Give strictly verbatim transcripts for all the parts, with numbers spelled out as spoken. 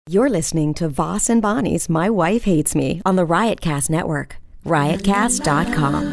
You're listening to Voss and Bonnie's My Wife Hates Me on the Riotcast Network. riotcast dot com.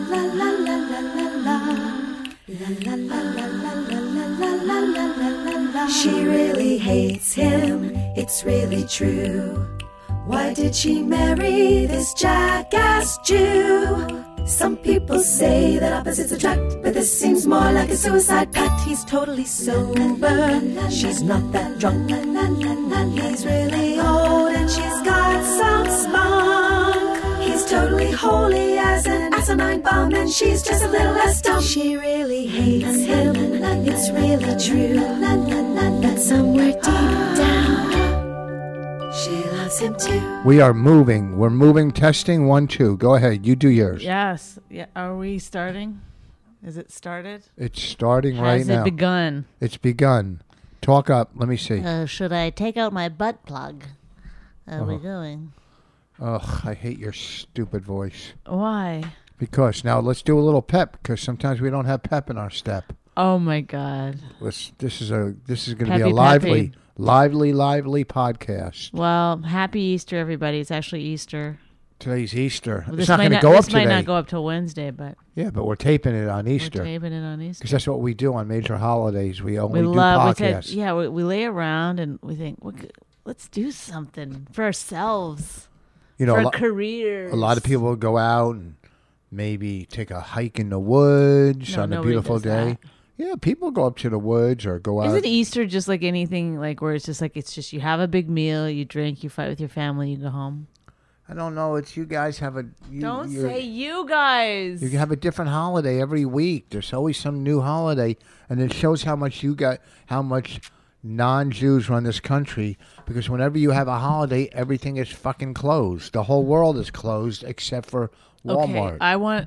She really hates him, it's really true. Why did she marry this jackass Jew? Some people say that opposites attract, but this seems more like a suicide pact. He's totally sober, she's not that drunk. He's really old and she's got some spunk. He's totally holy as an asinine bomb, and she's just a little less dumb. She really hates him, it's really true. But somewhere deep down, she loves him too. We are moving. We're moving. Testing. One, two. Go ahead. You do yours. Yes. Yeah. Are we starting? Is it started? It's starting Has right it now. begun? It's begun. Talk up. Let me see. Uh, should I take out my butt plug? Are we going? Ugh, I hate your stupid voice. Why? Because now let's do a little pep, because sometimes we don't have pep in our step. Oh my God. Let's. This is a. This is going to be Peppy, a lively, peppy. lively, lively podcast. Well, happy Easter, everybody. It's actually Easter. Today's Easter. Well, it's this not might going to not, go up this might today. not go up till Wednesday, but Yeah, but we're taping it on Easter. we're taping it on Easter. Because that's what we do on major holidays. We only We do love. We podcasts. said, yeah, we, we lay around and we think, what could- let's do something for ourselves, you know, for a, our lo- careers. a lot of people go out and maybe take a hike in the woods No, on a nobody beautiful does day. that. Yeah, people go up to the woods or go out. Isn't Easter just like anything, like where it's just like it's just you have a big meal, you drink, you fight with your family, you go home? I don't know. It's you guys have a. You, Don't you're- say you guys. You have a different holiday every week. There's always some new holiday, and it shows how much you got, how much non-Jews run this country. Because whenever you have a holiday, everything is fucking closed. The whole world is closed except for Walmart. Okay, I want.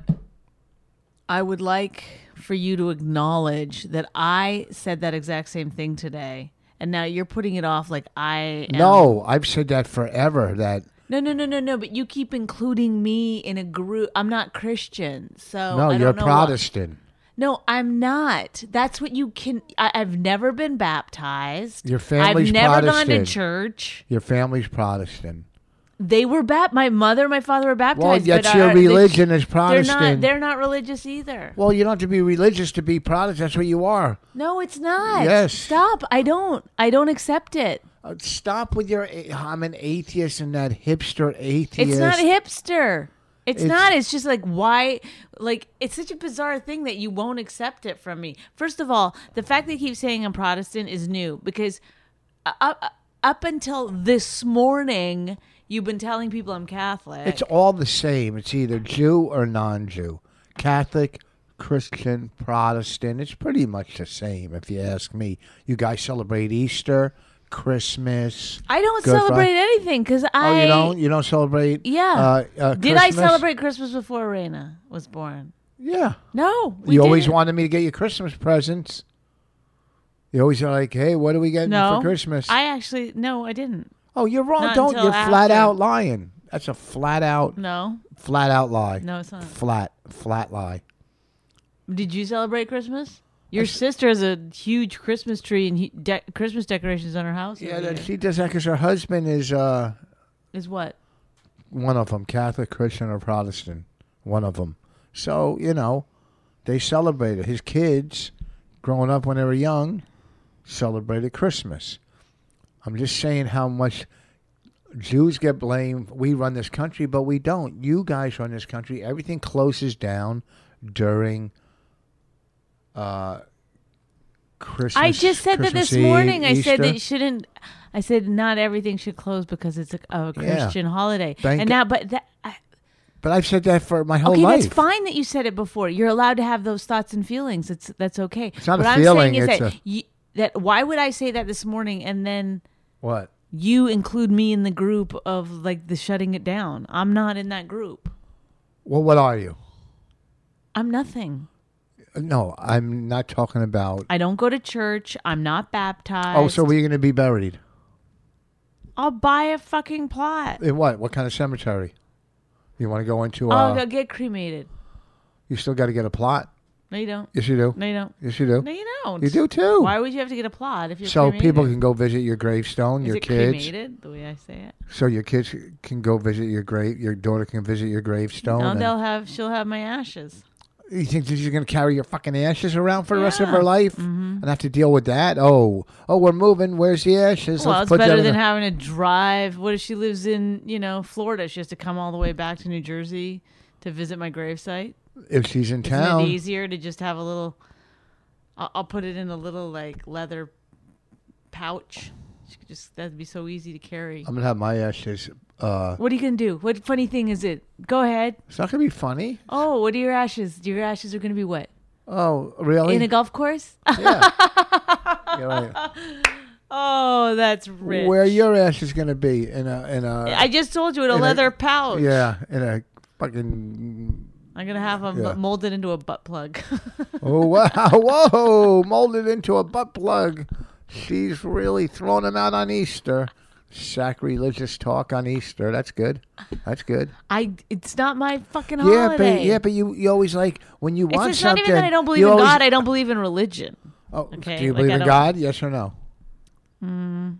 I would like for you to acknowledge that I said that exact same thing today, and now you're putting it off like I am. No, I've said that forever. That No, no, no, no, no. But you keep including me in a group. I'm not Christian, so no, I don't you're know Protestant. What, no, I'm not. That's what you can. I, I've never been baptized. Your family's I've never gone to Protestant. church. Your family's Protestant. They were bap. My mother, my father were baptized. Well, but yet your are- religion they, is Protestant. They're not. They're not religious either. Well, you don't have to be religious to be Protestant. That's what you are. No, it's not. Yes. Stop. I don't. I don't accept it. Uh, stop with your I'm an atheist and that hipster atheist. It's not hipster. It's, It's- not. It's just like, why? Like, it's such a bizarre thing that you won't accept it from me. First of all, the fact that you keep saying I'm Protestant is new because up, up until this morning, you've been telling people I'm Catholic. It's all the same. It's either Jew or non-Jew. Catholic, Christian, Protestant. It's pretty much the same if you ask me. You guys celebrate Easter, Christmas. I don't Good celebrate Friday. anything because I. Oh, you don't? You don't celebrate? Yeah. Uh, uh, Did I Christmas? celebrate Christmas before Raina was born? Yeah. No. We You always didn't. wanted me to get you Christmas presents. You always are like, hey, what are we getting No. for Christmas? I actually, no, I didn't. oh, you're wrong. Not Don't. until You're flat after. out lying. That's a flat out, No. flat out lie. No, it's not. Flat, flat lie. Did you celebrate Christmas? Your sister has a huge Christmas tree and he- de- Christmas decorations on her house. Yeah, every that year. she does that because her husband is uh, Is what? one of them, Catholic, Christian, or Protestant. One of them. So, you know, they celebrated. His kids, growing up when they were young, celebrated Christmas. I'm just saying how much Jews get blamed. We run this country, but we don't. You guys run this country. Everything closes down during uh, Christmas. I just said that Christmas this Eve, morning. I said Easter. that it shouldn't. I said not everything should close because it's a, a Christian holiday. Thank and now, but that. I, But I've said that for my whole okay, life. that's fine that you said it before. You're allowed to have those thoughts and feelings. It's that's okay. It's not what a I'm feeling, saying is it's that, a- you, that why would I say that this morning and then What? you include me in the group of like the shutting it down? I'm not in that group. Well, what are you? I'm nothing. No, I'm not talking about. I don't go to church. I'm not baptized. Oh, so where are you going to be buried? I'll buy a fucking plot. In what? What kind of cemetery? You want to go into? I'll Uh, go get cremated. you still got to get a plot. No, you don't. Yes, you do. No, you don't. Yes, you do. No, you don't. You do too. Why would you have to get a plot if you're So cremated? people can go visit your gravestone, Is your it kids. cremated, the way I say it? So your kids can go visit your grave. Your daughter can visit your gravestone. No, and- they'll have. She'll have my ashes. You think that she's going to carry your fucking ashes around for the rest of Yeah. her life and have to deal with that? Oh, oh, we're moving. Where's the ashes? Well, Let's it's put that better in than a- having to drive. What if she lives in, you know, Florida? She has to come all the way back to New Jersey to visit my gravesite. if she's in Isn't town. it easier to just have a little? I'll, I'll put it in a little like leather pouch. She could just that'd be so easy to carry. I'm gonna have my ashes. Uh, What are you gonna do? What funny thing is it? Go ahead. it's not gonna be funny. Oh, what are your ashes? Your ashes are gonna be what? Oh, really? In a golf course? yeah. You're right. Oh, that's rich. Where your ashes gonna be? In a in a. I just told you in a in a- leather pouch. Yeah, in a fucking. I'm gonna have them Yeah. molded into a butt plug. Oh wow! Whoa! Molded into a butt plug. She's really throwing them out on Easter. Sacrilegious talk on Easter. That's good. That's good. I. It's not my fucking Yeah, holiday. but yeah, but you, you always like when you It's, want it's not something. even that I don't believe you in always- God. I don't believe in religion. Oh, Okay, do you like, believe I in don't- God? Yes or no? Mm.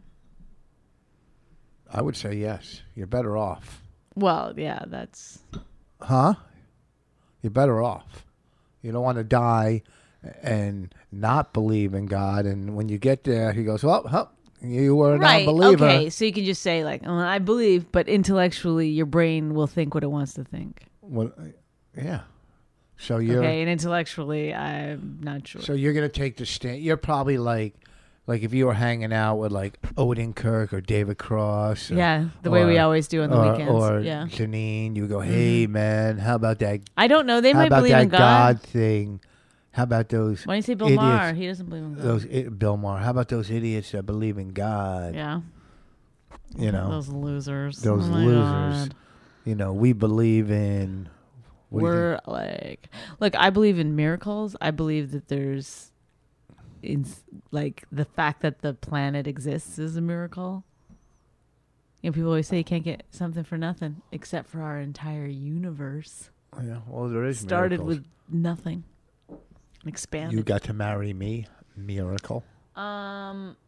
I would say yes. You're better off. Well, yeah, that's. Huh? You're better off. You don't want to die and not believe in God. And when you get there, he goes, well, huh, you were a Right. non-believer. Okay. So you can just say like, oh, I believe, but intellectually, your brain will think what it wants to think. Well, yeah. So you're Okay. And intellectually, I'm not sure. so you're gonna take the stand. You're probably like, like if you were hanging out with like Odenkirk or David Cross. Or, yeah, the way we or- always do on the or, weekends. Or yeah. Janine, you go, hey man, how about that? I don't know. They how might about believe that in God. thing? How about those? Why do you say Bill idiots, Maher? He doesn't believe in God. Those I- Bill Maher. How about those idiots that believe in God? yeah. You know, Those losers. those Oh my losers. God. You know, we believe in. what do you We're like, look, I believe in miracles. I believe that there's, in like the fact that the planet exists is a miracle. You know, people always say you can't get something for nothing, except for our entire universe think? Yeah, well, there is started miracles. with nothing, expanded. You got to marry me, miracle. um,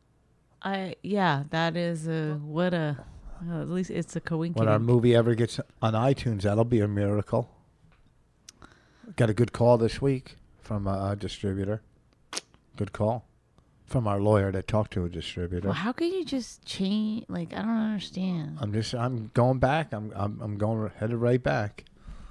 I yeah, that is a what a. Well, at least it's a coincidence. When our movie ever gets on iTunes, that'll be a miracle. Got a good call this week from a, a distributor. Good call from our lawyer that talked to a distributor. Well, how can you just change? Like, I don't understand. I'm just I'm going back. I'm I'm I'm going headed right back.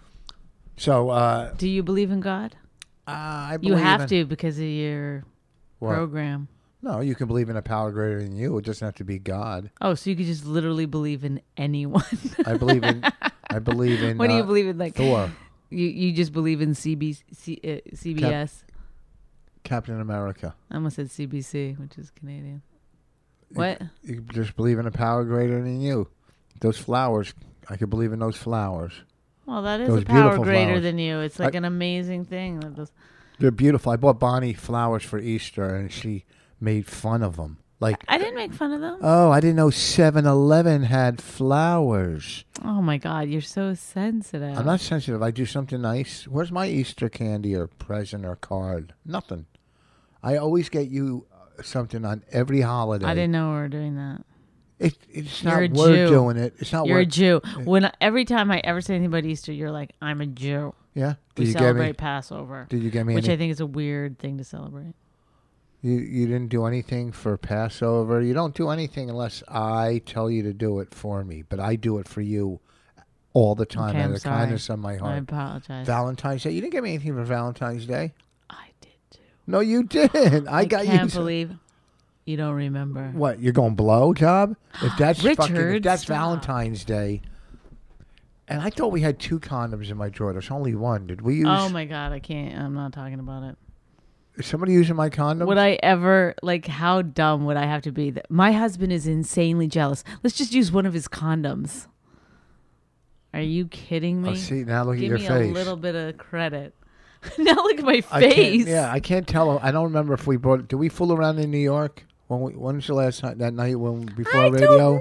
So uh, Do you believe in God? uh I You believe have in, to because of your What? program. No, you can believe in a power greater than you. It doesn't have to be God. Oh, so you could just literally believe in anyone. I believe in. I believe in. What do you uh, believe in? Like Thor, You you just believe in C B C, uh, C B S. Captain America. I almost said C B C, which is Canadian. What? You just believe in a power greater than you. Those flowers. I could believe in those flowers. Well, that is Those a power beautiful greater flowers. than you. It's like I- an amazing thing. That those, They're beautiful. I bought Bonnie flowers for Easter, and she made fun of them. Like, I didn't make fun of them. oh, I didn't know seven eleven had flowers. Oh my God, you're so sensitive. I'm not sensitive. I do something nice. Where's my Easter candy or present or card? Nothing. I always get you uh, something on every holiday. I didn't know we were doing that. It, it's You're not a we're Jew. doing it. It's not You're a we're- Jew. When every time I ever say anything about Easter, you're like, I'm a Jew. Yeah. We Did you get celebrate me? Passover, Did you get me? which any, I think is a weird thing to celebrate. you you didn't do anything for Passover. You don't do anything unless I tell you to do it for me. But I do it for you all the time Okay, out I'm of the sorry. kindness of my I heart. apologize. Valentine's Day. You didn't get me anything for Valentine's Day. I did too. No, you didn't. I, I got can't you. some- believe you don't remember. What? You're going blow job? If that's fucking, if Richard, that's stop. Valentine's Day. And I thought we had two condoms in my drawer. There's only one. Did we use? Oh my God, I can't. I'm not talking about it. Is somebody using my condom? Would I ever, like, how dumb would I have to be? That my husband is insanely jealous. Let's just use one of his condoms. Are you kidding me? Oh, see, now look Give at me your face. a little bit of credit. Now look at my I can't, face. yeah, I can't tell. I don't remember if we brought. Did we fool around in New York? When we, when was the last time that night when before I radio? don't know.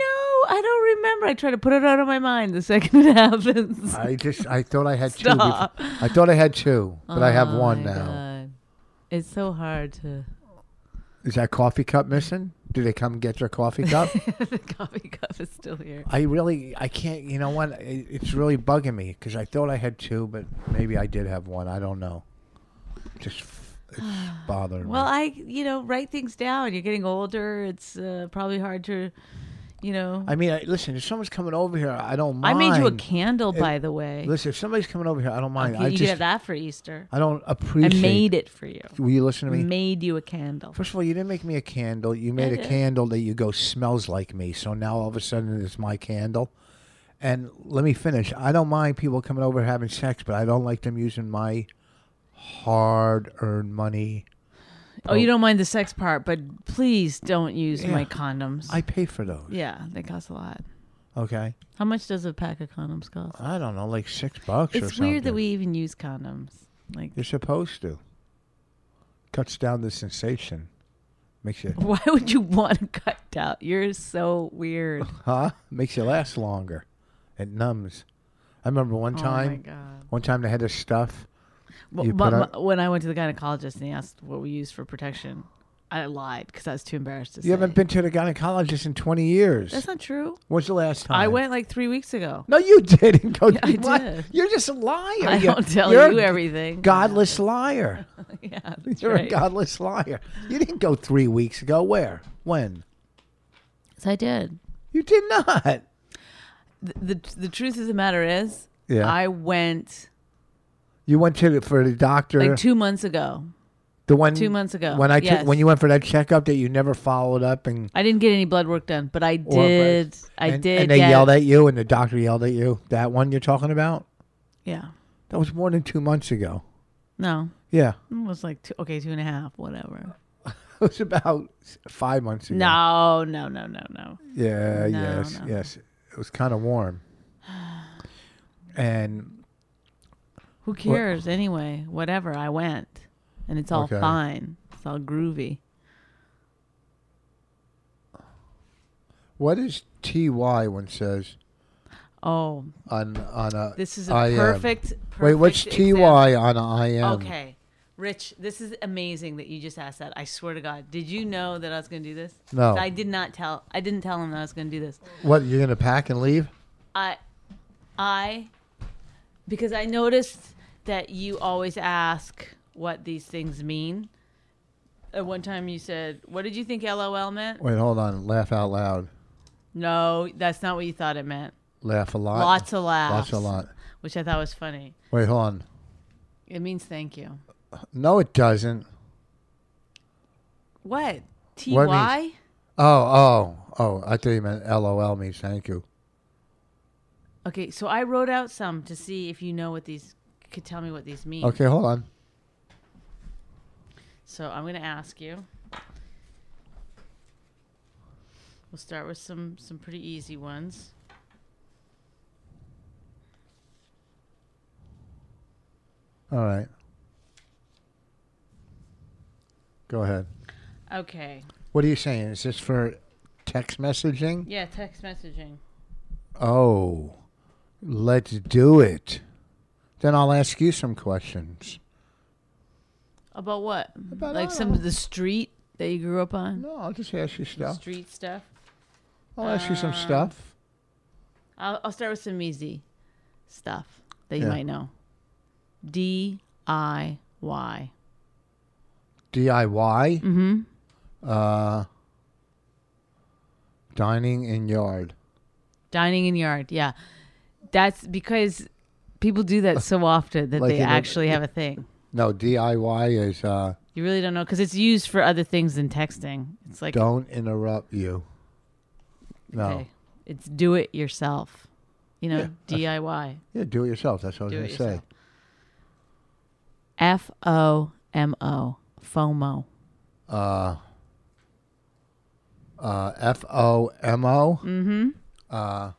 I don't remember. I try to put it out of my mind the second it happens. I just I thought I had Stop. two. Before. I thought I had two, but I have Oh one my now. God. It's so hard to. Is that coffee cup missing? Do they come get your coffee cup? The coffee cup is still here. I really, I can't. You know what? It, it's really bugging me because I thought I had two, but maybe I did have one. I don't know. Just it's bothering Well, me. I, you know, write things down. You're getting older. It's uh, probably hard to, you know. I mean, I, listen. If someone's coming over here, I don't I mind. made you a candle, It- by the way. Listen, if somebody's coming over here, I don't mind. Okay, I you just, can have that for Easter. I don't I appreciate. made it for you. Will you listen to me? Made you a candle. First of all, you didn't make me a candle. You made I a did. candle that you go smells like me. So now all of a sudden it's my candle. And let me finish. I don't mind people coming over having sex, but I don't like them using my hard-earned money. Oh, you don't mind the sex part, but please don't use Yeah. my condoms. I pay for those. yeah, they cost a lot. Okay. How much does a pack of condoms cost? I don't know, like six bucks or It's something. weird that we even use condoms. Like, You're supposed to. Cuts down the sensation. Makes you, why would you want to cut down? You're so weird. huh? Makes you last longer. It numbs. I remember one Oh my time. god. One time they had this stuff. Well, You but put my- when I went to the gynecologist and he asked what we use for protection, I lied because I was too embarrassed to say. You haven't been to the gynecologist in twenty years. That's not true. When's the last time? I went like three weeks ago. No, you didn't go. I What? did. You're just a liar. I You- don't tell you're you a everything. Godless liar. Yeah, that's You're right. a godless liar. You didn't go three weeks ago. Where? When? Yes, I did. You did not. The, the the truth of the matter is, Yeah. I went You went to the, for the doctor. like two months ago. the one two months ago. When I took Yes. when you went for that checkup that you never followed up and I didn't get any blood work done, but I or- did. I and, did. and they get- yelled at you and the doctor yelled at you. That one you're talking about? Yeah. That was more than two months ago. No, Yeah, it was like two, okay, two and a half, whatever. it was about five months ago. No, no, no, no, no. Yeah, No, yes, no. yes. It was kind of warm. And Who cares anyway? Whatever. I went, and it's all Okay. fine. It's all groovy. what is T Y when it says Oh, on on a this is a I M? perfect, perfect. Wait, what's T Y on a I M? Okay, Rich, this is amazing that you just asked that. I swear to God, did you know that I was going to do this? No. I did not tell. I didn't tell him that I was going to do this. What, you're gonna pack and leave? I, I, because I noticed that you always ask what these things mean. At one time you said, "What did you think L O L meant?" Wait, hold on. Laugh out loud. No, that's not what you thought it meant. Laugh a lot. Lots of laughs. Lots a lot. Which I thought was funny. Wait, hold on. It means thank you. No, it doesn't. What? T What Y? Oh, oh, oh! I thought you meant L O L means thank you. Okay, so I wrote out some to see if you know what these could tell me what these mean. Okay, hold on. So I'm going to ask you. We'll start with some some pretty easy ones. All right. Go ahead. Okay. What are you saying? Is this for text messaging? Yeah, text messaging. Oh, let's do it. Then I'll ask you some questions. About what? About, like I some don't of the street that you grew up on? No, I'll just ask you stuff. Street stuff? I'll ask you some Um, stuff. I'll, I'll start with some easy stuff that you Yeah. might know. D I Y. D I Y. Mm-hmm. Uh, dining in yard. Dining in yard, yeah. That's because people do that so often that Like they in a- actually have a thing. No, D I Y is uh, You really don't know because it's used for other things than texting. It's like, don't interrupt you. No. okay, it's do it yourself. You know, Yeah, D I Y. Yeah, do it yourself. That's what I was Do going it to say. yourself. F O M O. FOMO. Uh, uh, F O M O. Mm-hmm. Uh,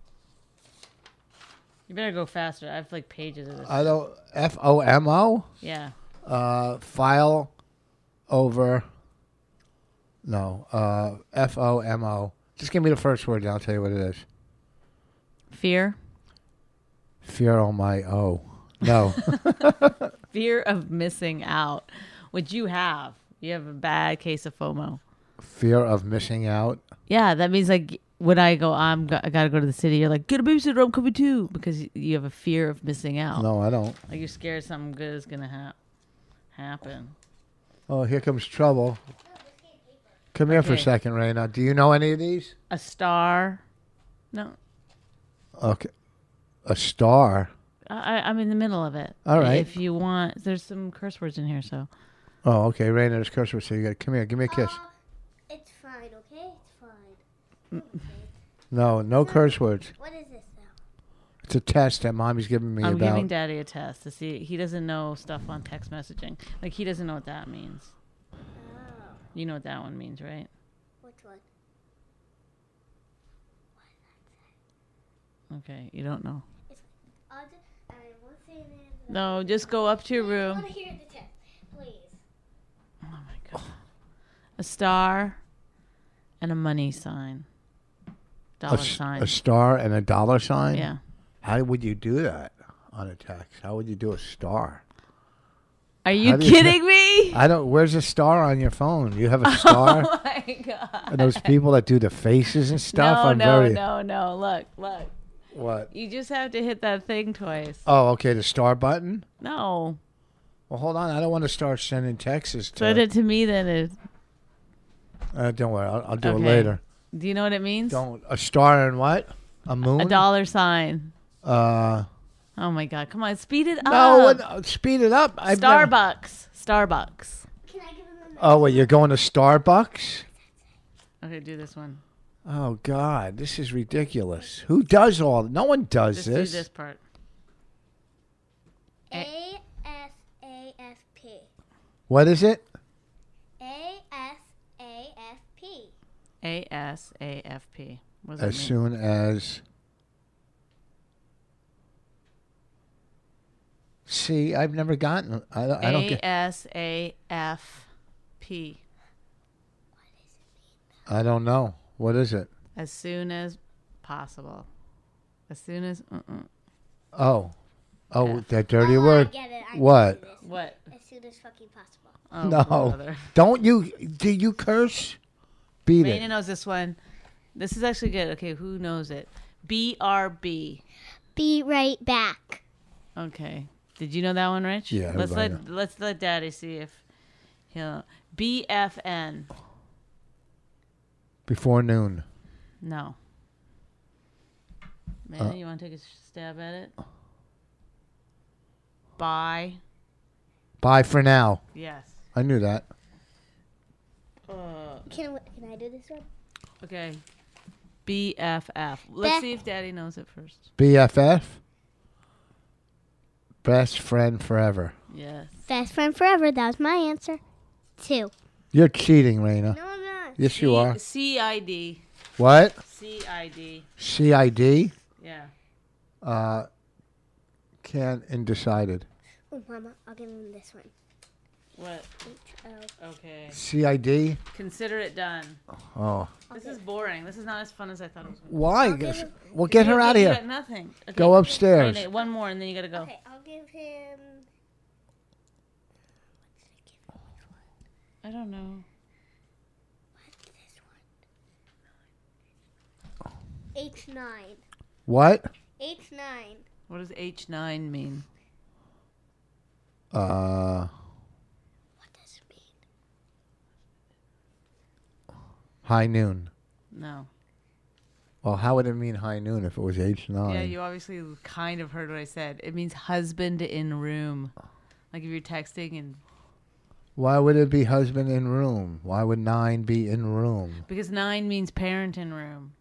You better go faster. I have like pages of this. I don't. F O M O. yeah. Uh, file over. No. Uh, F O M O. Just give me the first word and I'll tell you what it is. Fear. Fear on my O. No. Fear of missing out, which you have. You have a bad case of FOMO. Fear of missing out. Yeah, that means like when I go, I'm go- I gotta go to the city. You're like, get a babysitter, I'm coming too, because y- you have a fear of missing out. No, I don't. Like you're scared something good is gonna ha- happen. Oh, here comes trouble. Come here for a Okay. second, Raina. Do you know any of these? A star. No, Okay. A star. I, I'm in the middle of it. All right. If you want, there's some curse words in here, so. Oh, okay. Raina, there's curse words. So you got come here. Give me a kiss. Uh, it's fine, okay? It's fine. Okay. No, no curse words. What is this now? It's a test that mommy's giving me I'm about. giving Daddy a test to see. He doesn't know stuff on text messaging. Like he doesn't know what that means. Oh, You know what that one means, right? which one? Okay, you don't know. I'll just, I won't say anything. No, just go up to your I room. want to hear the test, please. Oh my god. A star and a money sign. a, Dollar s- sign. a star and a dollar sign? Yeah. How would you do that on a text? How would you do a star? Are you How do you- kidding me? I don't. Where's a star on your phone? You have a star? Oh my god. And those people that do the faces and stuff? No, I'm no, very. no, no. Look, look. What? You just have to hit that thing twice. Oh, okay. The star button? No. Well, hold on. I don't want to start sending texts to. Send it to me then. It, Uh, don't worry. I'll, I'll do Okay. it later. do you know what it means? Don't. A star and what? A moon? A dollar sign. Uh. Oh my god. Come on. Speed it No, up. no, speed it up. I've never- Starbucks. Starbucks. Can I give him a Oh, wait, you're going to Starbucks? Okay, do this one. Oh, God, this is ridiculous. Who does all? No one does Just this. do this part. A S A F P. What is it? A S A F P. A S A F P. What does As that mean? soon as. See, I've never gotten. I don't, I don't A get. S A F P. I don't know. What is it? As soon as possible. As soon as. Uh-uh. Oh, oh, F. that dirty Oh, I word. get it. I What? can do this. What? As soon as fucking possible. Oh, No, brother. don't you? Do you curse? Beat Raina it. knows this one. This is actually good. Okay, who knows it? B R B. Be right back. Okay. Did you know that one, Rich? Yeah, Let's let everybody let's let Daddy see if he'll. B F N. Before noon. No. Man, Uh, you want to take a stab at it? Bye. Bye for now. Yes. I knew that. Uh, Can can I do this one? okay. B F F. Let's Beth- see if Daddy knows it first. B F F. Best friend forever. Yes. Best friend forever. That was my answer. Two. You're cheating, Raina. No, I'm not. Yes, you are. C I D. What? C I D. C I D? Yeah. Uh, can't undecided. Oh, Mama, I'll give him this one. What? H O. Okay. C I D? Consider it done. Oh. This is boring. This is not as fun as I thought it was. Gonna be. Why? Well, get her You- out of you here. got nothing. Okay. Go upstairs. Wait, wait, one more, and then you gotta go. Okay, I'll give him. I don't know. H nine. What? H nine. What does H nine mean? Uh, What does it mean? high noon. No. Well, how would it mean high noon if it was H nine? Yeah, you obviously kind of heard what I said. It means husband in room. Like if you're texting and Why would it be husband in room? Why would nine be in room? because nine means parent in room.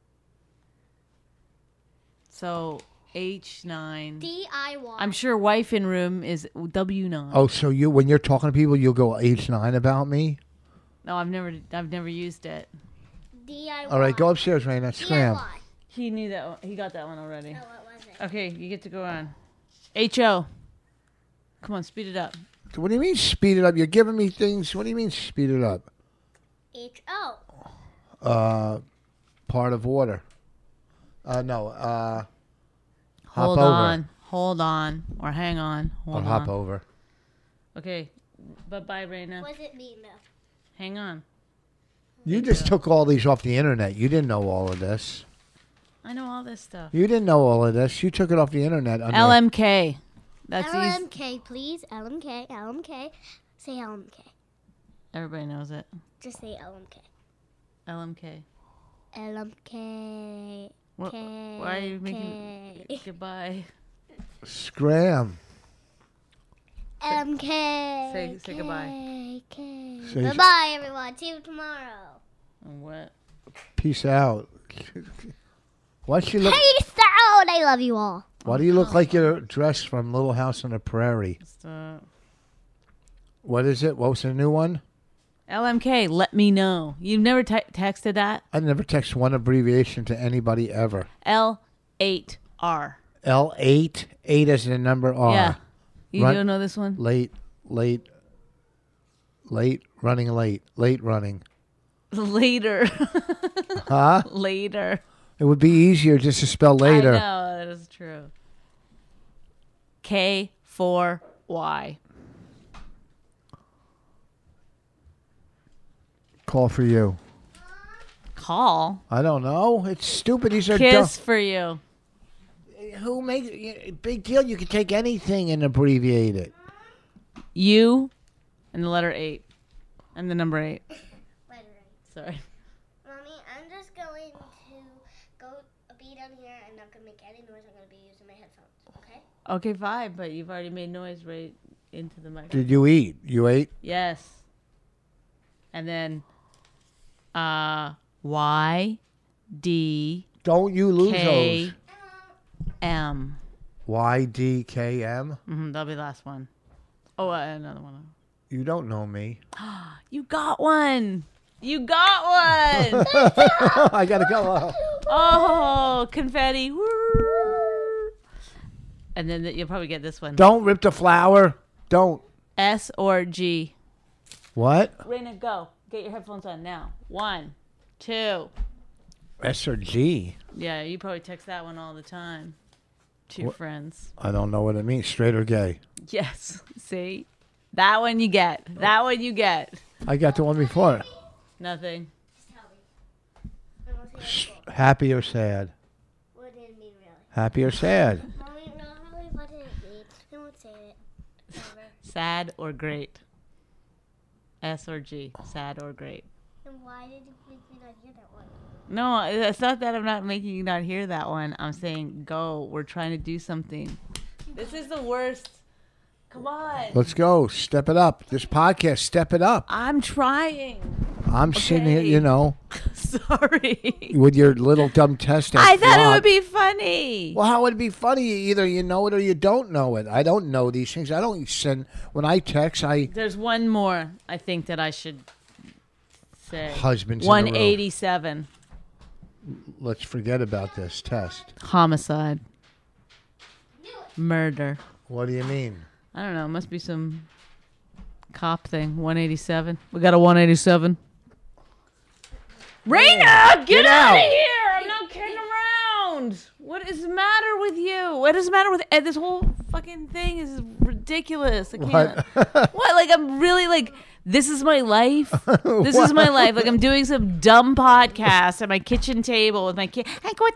So H nine. D I Y. I'm sure wife in room is W nine. Oh, so you when you're talking to people, you'll go H nine about me? No, I've never I've never used it. D I Y. All right, go upstairs, Raina. Scram. D I Y. He knew that one. He got that one already. Oh, what was it? Okay, you get to go on. H O. Come on, speed it up. What do you mean speed it up? You're giving me things. What do you mean speed it up? H O. Uh, part of water. Uh, no. Uh, Hold hop on. over. Hold on. Or hang on. Hold Or on. hop over. Okay. Bye-bye, Raina. What does it mean, though? Hang on. You just took all these off the internet. You didn't know all of this. I know all this stuff. You didn't know all of this. You took it off the internet. Under, L M K. That's L easy. M K, please. L M K, L M K. Say L M K. Everybody knows it. Just say L M K. L M K. L M K. What, K, why are you making K. goodbye? Scram. L M K. Say- say goodbye. K, K. Say- Bye-bye, everyone. See you tomorrow. What? Peace out. Why she look? Peace out. I love you all. Why do you look like you're dressed from Little House on the Prairie? Stop. What is it? What was the new one? L M K, let me know. You've never te- texted that? I never text one abbreviation to anybody ever. L eight R. L eight, eight as in the number R. Yeah. You Run- don't know this one? Late, late, late, running late, late running. Later. Huh? Later. It would be easier just to spell later. I know, that is true. K four Y. Call for you. Call. I don't know. It's stupid. These are Kiss for you. dumb. Who makes big deal? You can take anything and abbreviate it. U and the letter eight. And the number eight. Letter Sorry. Mommy, I'm just going to go be down here. I'm not going to make any noise. I'm going to be using my headphones, okay? Okay, fine, but you've already made noise right into the microphone. Did you eat? You ate? Yes. And then uh Y D Don't you lose K those. M. Y D K M? Mm-hmm, that'll be the last one. Oh, uh, another one. You don't know me. You got one. You got one. I gotta go. Uh, Oh, confetti. Woo. And then you'll probably get this one. Don't rip the flower. Don't. S or G. What? Raina, go. Get your headphones on now. One, two. S or G? Yeah, you probably text that one all the time to your What? friends. I don't know what it means. Straight or gay? Yes. See? That one you get. That one you get. I got the one before. Nothing. Just tell me. I won't say Sh- it. Happy or sad? What did it mean, really? Happy or sad? Mommy, no, really, what did it mean? I won't say it. Never. Sad or great? S or G. Sad or great. And why did you make me not hear that one? No, it's not that I'm not making you not hear that one. I'm saying go. We're trying to do something. This is the worst. Come on. Let's go. Step it up. This podcast, step it up. I'm trying. I'm sitting here, Okay. you know, Sorry. with your little dumb test. that I thought it flop. would be funny. Well, how would it be funny? Either you know it or you don't know it. I don't know these things. I don't send when I text. I There's one more I think that I should say. Husbands in the room. one eighty-seven. let's forget about this test. Homicide. Murder. What do you mean? I don't know. It must be some cop thing. one eighty-seven. We got a one eighty-seven. Raina, get, get out of out. here! I'm not kidding around. What is the matter with you? What is the matter with Ed? This whole fucking thing is ridiculous. I can't. What? what? Like I'm really like. This is my life. This is my life. Like I'm doing some dumb podcast at my kitchen table with my kid.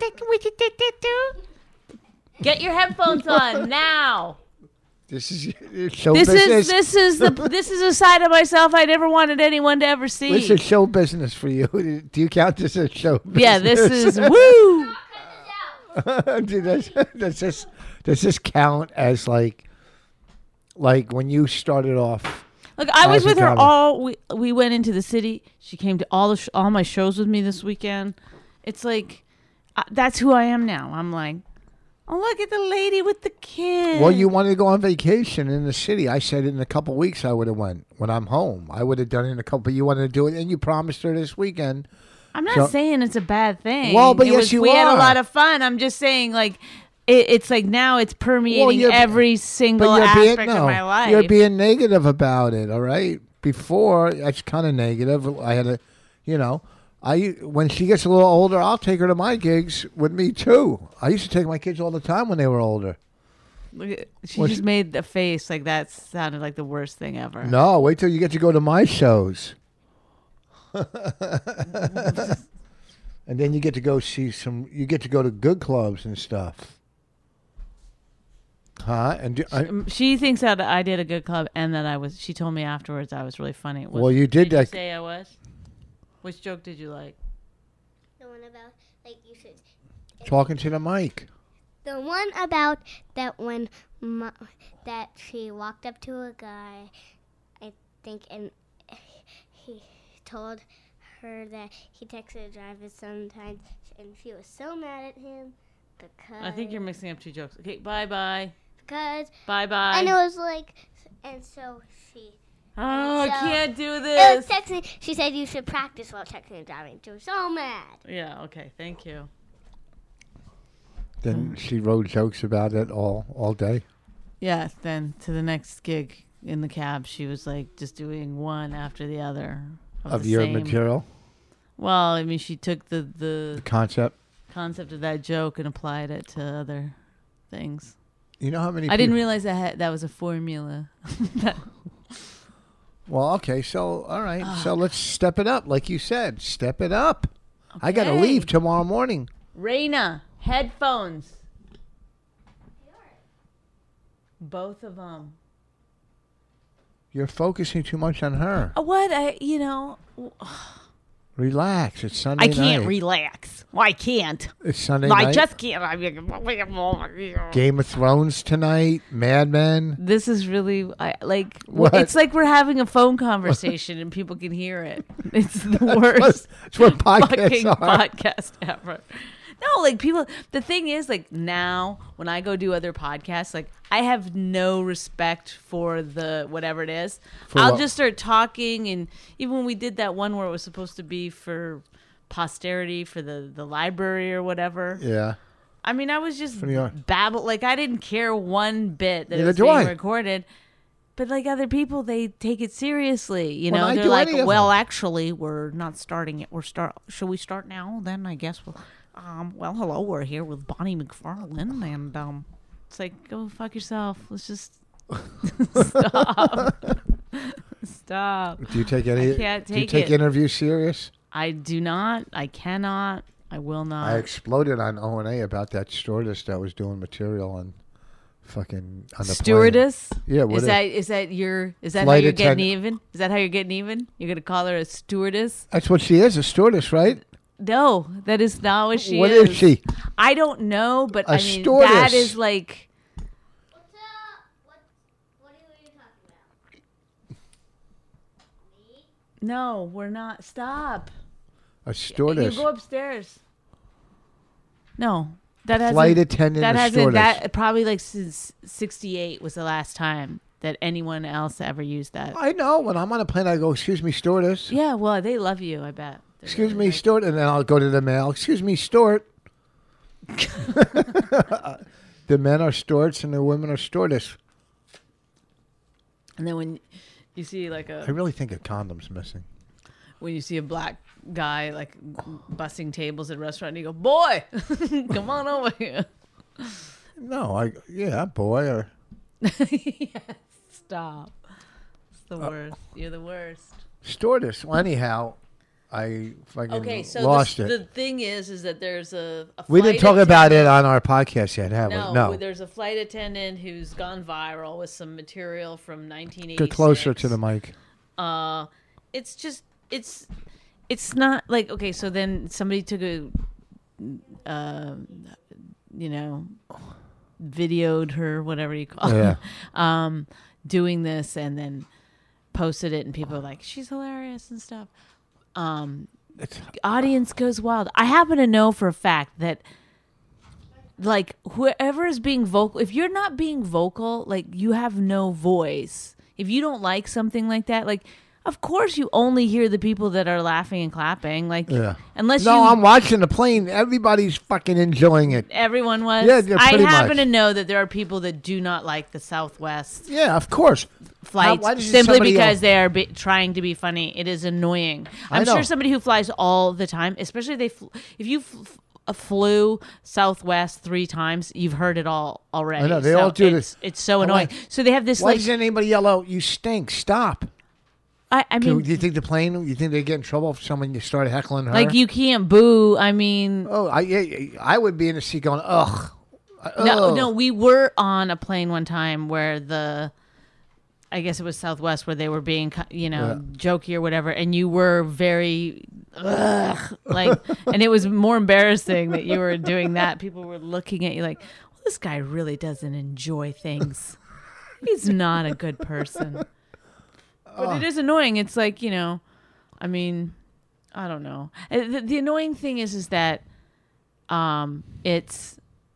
Get your headphones on now. This is show This business. is this is the this is a side of myself I never wanted anyone to ever see. This is show business for you. Do you count this as show business? Yeah, this is woo. Dude, does, does this does this count as like like when you started off? Look, I was As a with her comic. all. We we went into the city. She came to all the sh- all my shows with me this weekend. It's like uh, that's who I am now. I'm like, oh look at the lady with the kid. Well, you wanted to go on vacation in the city. I said in a couple weeks I would have went when I'm home. I would have done it in a couple. But you wanted to do it, and you promised her this weekend. I'm not So- saying it's a bad thing. Well, but It yes, was- you we had are. a lot of fun. I'm just saying, like, it, it's like now it's permeating you're- every single But you're being aspect no, of my life. you're being negative about it. All right. Before that's kind of negative. I had a, you know, I when she gets a little older, I'll take her to my gigs with me too. I used to take my kids all the time when they were older. Look at- She Well, just she- made a face like that sounded like the worst thing ever. No, wait till you get to go to my shows. And then you get to go see some. You get to go to good clubs and stuff, huh? And do, I, Um, She thinks that I did a good club and that I was. She told me afterwards I was really funny. Was- Well, you did did that- You say I was. Which joke did you like? The one about, like, you should. talking to the mic. The one about that when mo- that she walked up to a guy, I think, and he told her that he texted a driver sometimes, and she was so mad at him because I think you're mixing up two jokes. Okay, bye bye. because Bye bye. and it was like, and so she. Oh, I So- can't do It this. was texting. She said you should practice while texting and driving. She was so mad. Yeah, okay, thank you. Then she wrote jokes about it all all day. Yes, then to the next gig in the cab, she was like just doing one after the other Of the your same- material, Well, I mean, she took the the the concept. concept of that joke and applied it to other things. You know how many? I didn't peop- realize that had, that was a formula. Well, okay, so all right, so let's step it up, like you said, step it up. I got to Okay. leave tomorrow morning. Raina, headphones. Both of them. You're focusing too much on her. What? I, you know, Relax. It's Sunday I can't night. relax. I can't. It's Sunday I night. just can't. I mean, Game of Thrones tonight. Mad Men. this is really I, like What? it's like we're having a phone conversation and people can hear it. It's the worst That's what podcasts fucking are. podcast ever. No, like people. The thing is, like now when I go do other podcasts, like I have no respect for the whatever it is. For I'll what? just start talking, and even when we did that one where it was supposed to be for posterity for the the library or whatever. Yeah. I mean, I was just For New York. babble. Like I didn't care one bit that Neither it was do being I. recorded. But like other people, they take it seriously. You When know, I they're do like, any of "Well, them. actually, we're not starting it. We're start. Should we start now? Then I guess we'll. Um. Well, hello. We're here with Bonnie McFarlane, and um, it's like, go fuck yourself. Let's just stop. Stop. Do you take any? I can't do you take take it. interviews serious? I do not. I cannot. I will not. I exploded on O and A about that stewardess that was doing material on fucking on the Stewardess? plane. Yeah, what is is- that is that your is that how Flight you're getting attendant. even? Is that how you're getting even? You're gonna call her a stewardess? That's what she is, a stewardess, right? No, that is not what she What is. is she? I don't know, but A I mean that stewardess. is like What's up? What? What are you talking about? Me? no, we're not. Stop. A stewardess. You go upstairs. No, that hasn't. Flight attendant That and hasn't. stewardess. That probably like since sixty-eight was the last time that anyone else ever used that. I know. When I'm on a plane, I go, "Excuse me, stewardess." Yeah, well, they love you. I bet. They're Excuse really me, like- steward, and then I'll go to the mail. Excuse me, steward. The men are stewards and the women are stewardess. And then when you see like I a really think a condom's missing. when you see a black guy like bussing tables at a restaurant, and you go, "Boy, come on over here." No, I yeah, boy. Or Yes, stop. It's the Uh, worst. You're the worst. stewardess. Well, anyhow, I fucking Okay, so lost the, it. the thing is, is that there's a, a we didn't flight talk about it attendant- on our podcast yet, have No, we? No. there's a flight attendant who's gone viral with some material from nineteen eighty-six. Get closer to the mic. Uh, it's just it's it's not like okay. So then somebody took a, uh, you know, videoed her, whatever you call Yeah. it, um, doing this, and then posted it, and people are like, "She's hilarious" and stuff. Um, It's, audience goes wild. I happen to know for a fact that like whoever is being vocal, if you're not being vocal, like you have no voice. If you don't like something like that, like of course you only hear the people that are laughing and clapping. Like yeah. unless no, you I'm watching the plane. Everybody's fucking enjoying it. everyone was. Yeah, yeah, I pretty happen much. to know that there are people that do not like the Southwest. Yeah, of course. flights why doesn't simply somebody because else- they are be, trying to be funny. It is annoying. I I'm know. sure somebody who flies all the time, especially if they fl- if you f- f- flew Southwest three times, you've heard it all already. I know, they So all do it's, this. It's so I'm annoying. like, So they have this Why like doesn't anybody yell out, "You stink, stop"? I, I Do mean, you think the plane, you think they get in trouble if someone you started heckling her? like you can't boo. I mean, Oh, I, yeah, I would be in the seat going, ugh. no, ugh." no. We were on a plane one time where the, I guess it was Southwest, where they were being, ki- you know, Yeah. jokey or whatever, and you were very, ugh, like, and it was more embarrassing that you were doing that. People were looking at you like, well, this guy really doesn't enjoy things. He's not a good person. But it is annoying. It's like, you know, I mean, I don't know. Uh, The, the annoying thing is, is that, um, it's.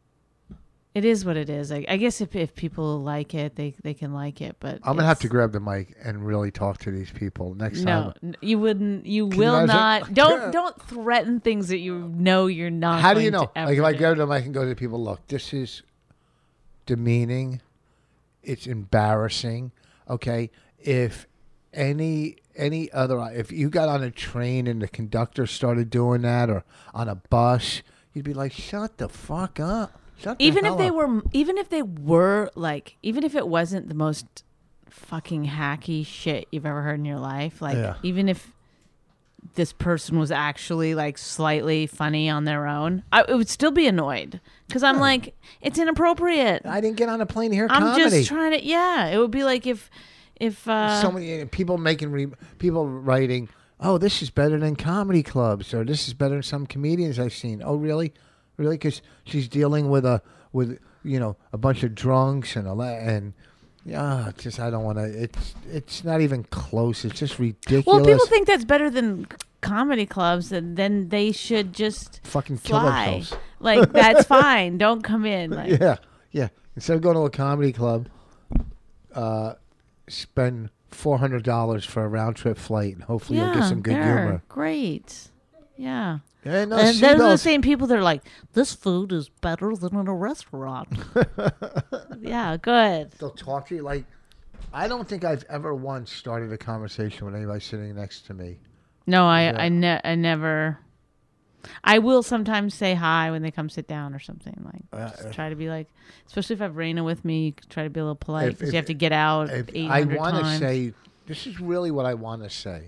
It is what it is. I, I guess if, if people like it, they, they can like it. But I'm gonna have it's- to grab the mic and really talk to these people next No, time. n- you wouldn't. You Can you will imagine? not. Don't don't threaten things that you know you're not. How do you going know? to ever Like if I do. go to them, I can go to people. Look, this is demeaning. It's embarrassing. Okay, if any any other, if you got on a train and the conductor started doing that, or on a bus, you'd be like, "Shut the fuck up." Shut the even hell if they up. were, even if they were like, even if it wasn't the most fucking hacky shit you've ever heard in your life, like Yeah. even if this person was actually like slightly funny on their own, I it would still be annoyed because I'm like, it's inappropriate. I didn't get on a plane to hear I'm comedy. just trying to. Yeah, it would be like if if uh, so many people making re- people writing, "Oh, this is better than comedy clubs," or "This is better than some comedians I've seen." Oh, really, really? Because she's dealing with a with you know a bunch of drunks and a la- and yeah, just I don't want to. It's it's not even close. It's just ridiculous. well, people think that's better than c- comedy clubs, and then they should just fucking kill fly. themselves. Like that's fine. Don't come in. Like, Yeah, yeah. Instead of going to a comedy club, uh, spend four hundred dollars for a round trip flight, and hopefully you'll get some good there. humor. Great. Yeah. Yeah, no, And see those are the those- same people that are like, this food is better than in a restaurant. Yeah, good. They'll talk to you like. I don't think I've ever once started a conversation with anybody sitting next to me. No, I Yeah. I, ne- I never. I will sometimes say hi when they come sit down or something. Like, Uh, just try to be like, especially if I have Raina with me, you could try to be a little polite If- because if- you have to get out If eight I hundred want to times. say, this is really what I want to say.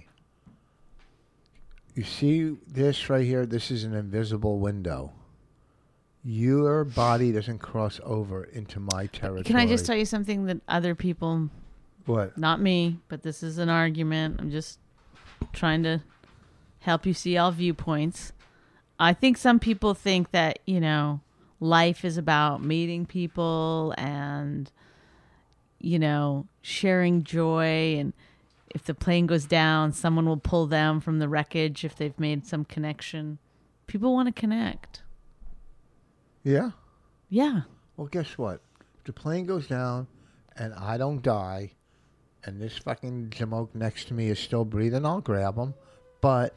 You see this right here? This is an invisible window. Your body doesn't cross over into my territory. Can I just tell you something that other people, What? not me, but this is an argument. I'm just trying to help you see all viewpoints. I think some people think that, you know, life is about meeting people and, you know, sharing joy. And if the plane goes down, someone will pull them from the wreckage if they've made some connection. People want to connect. Yeah. Yeah. Well, guess what? If the plane goes down and I don't die, and this fucking jamoke next to me is still breathing, I'll grab him. But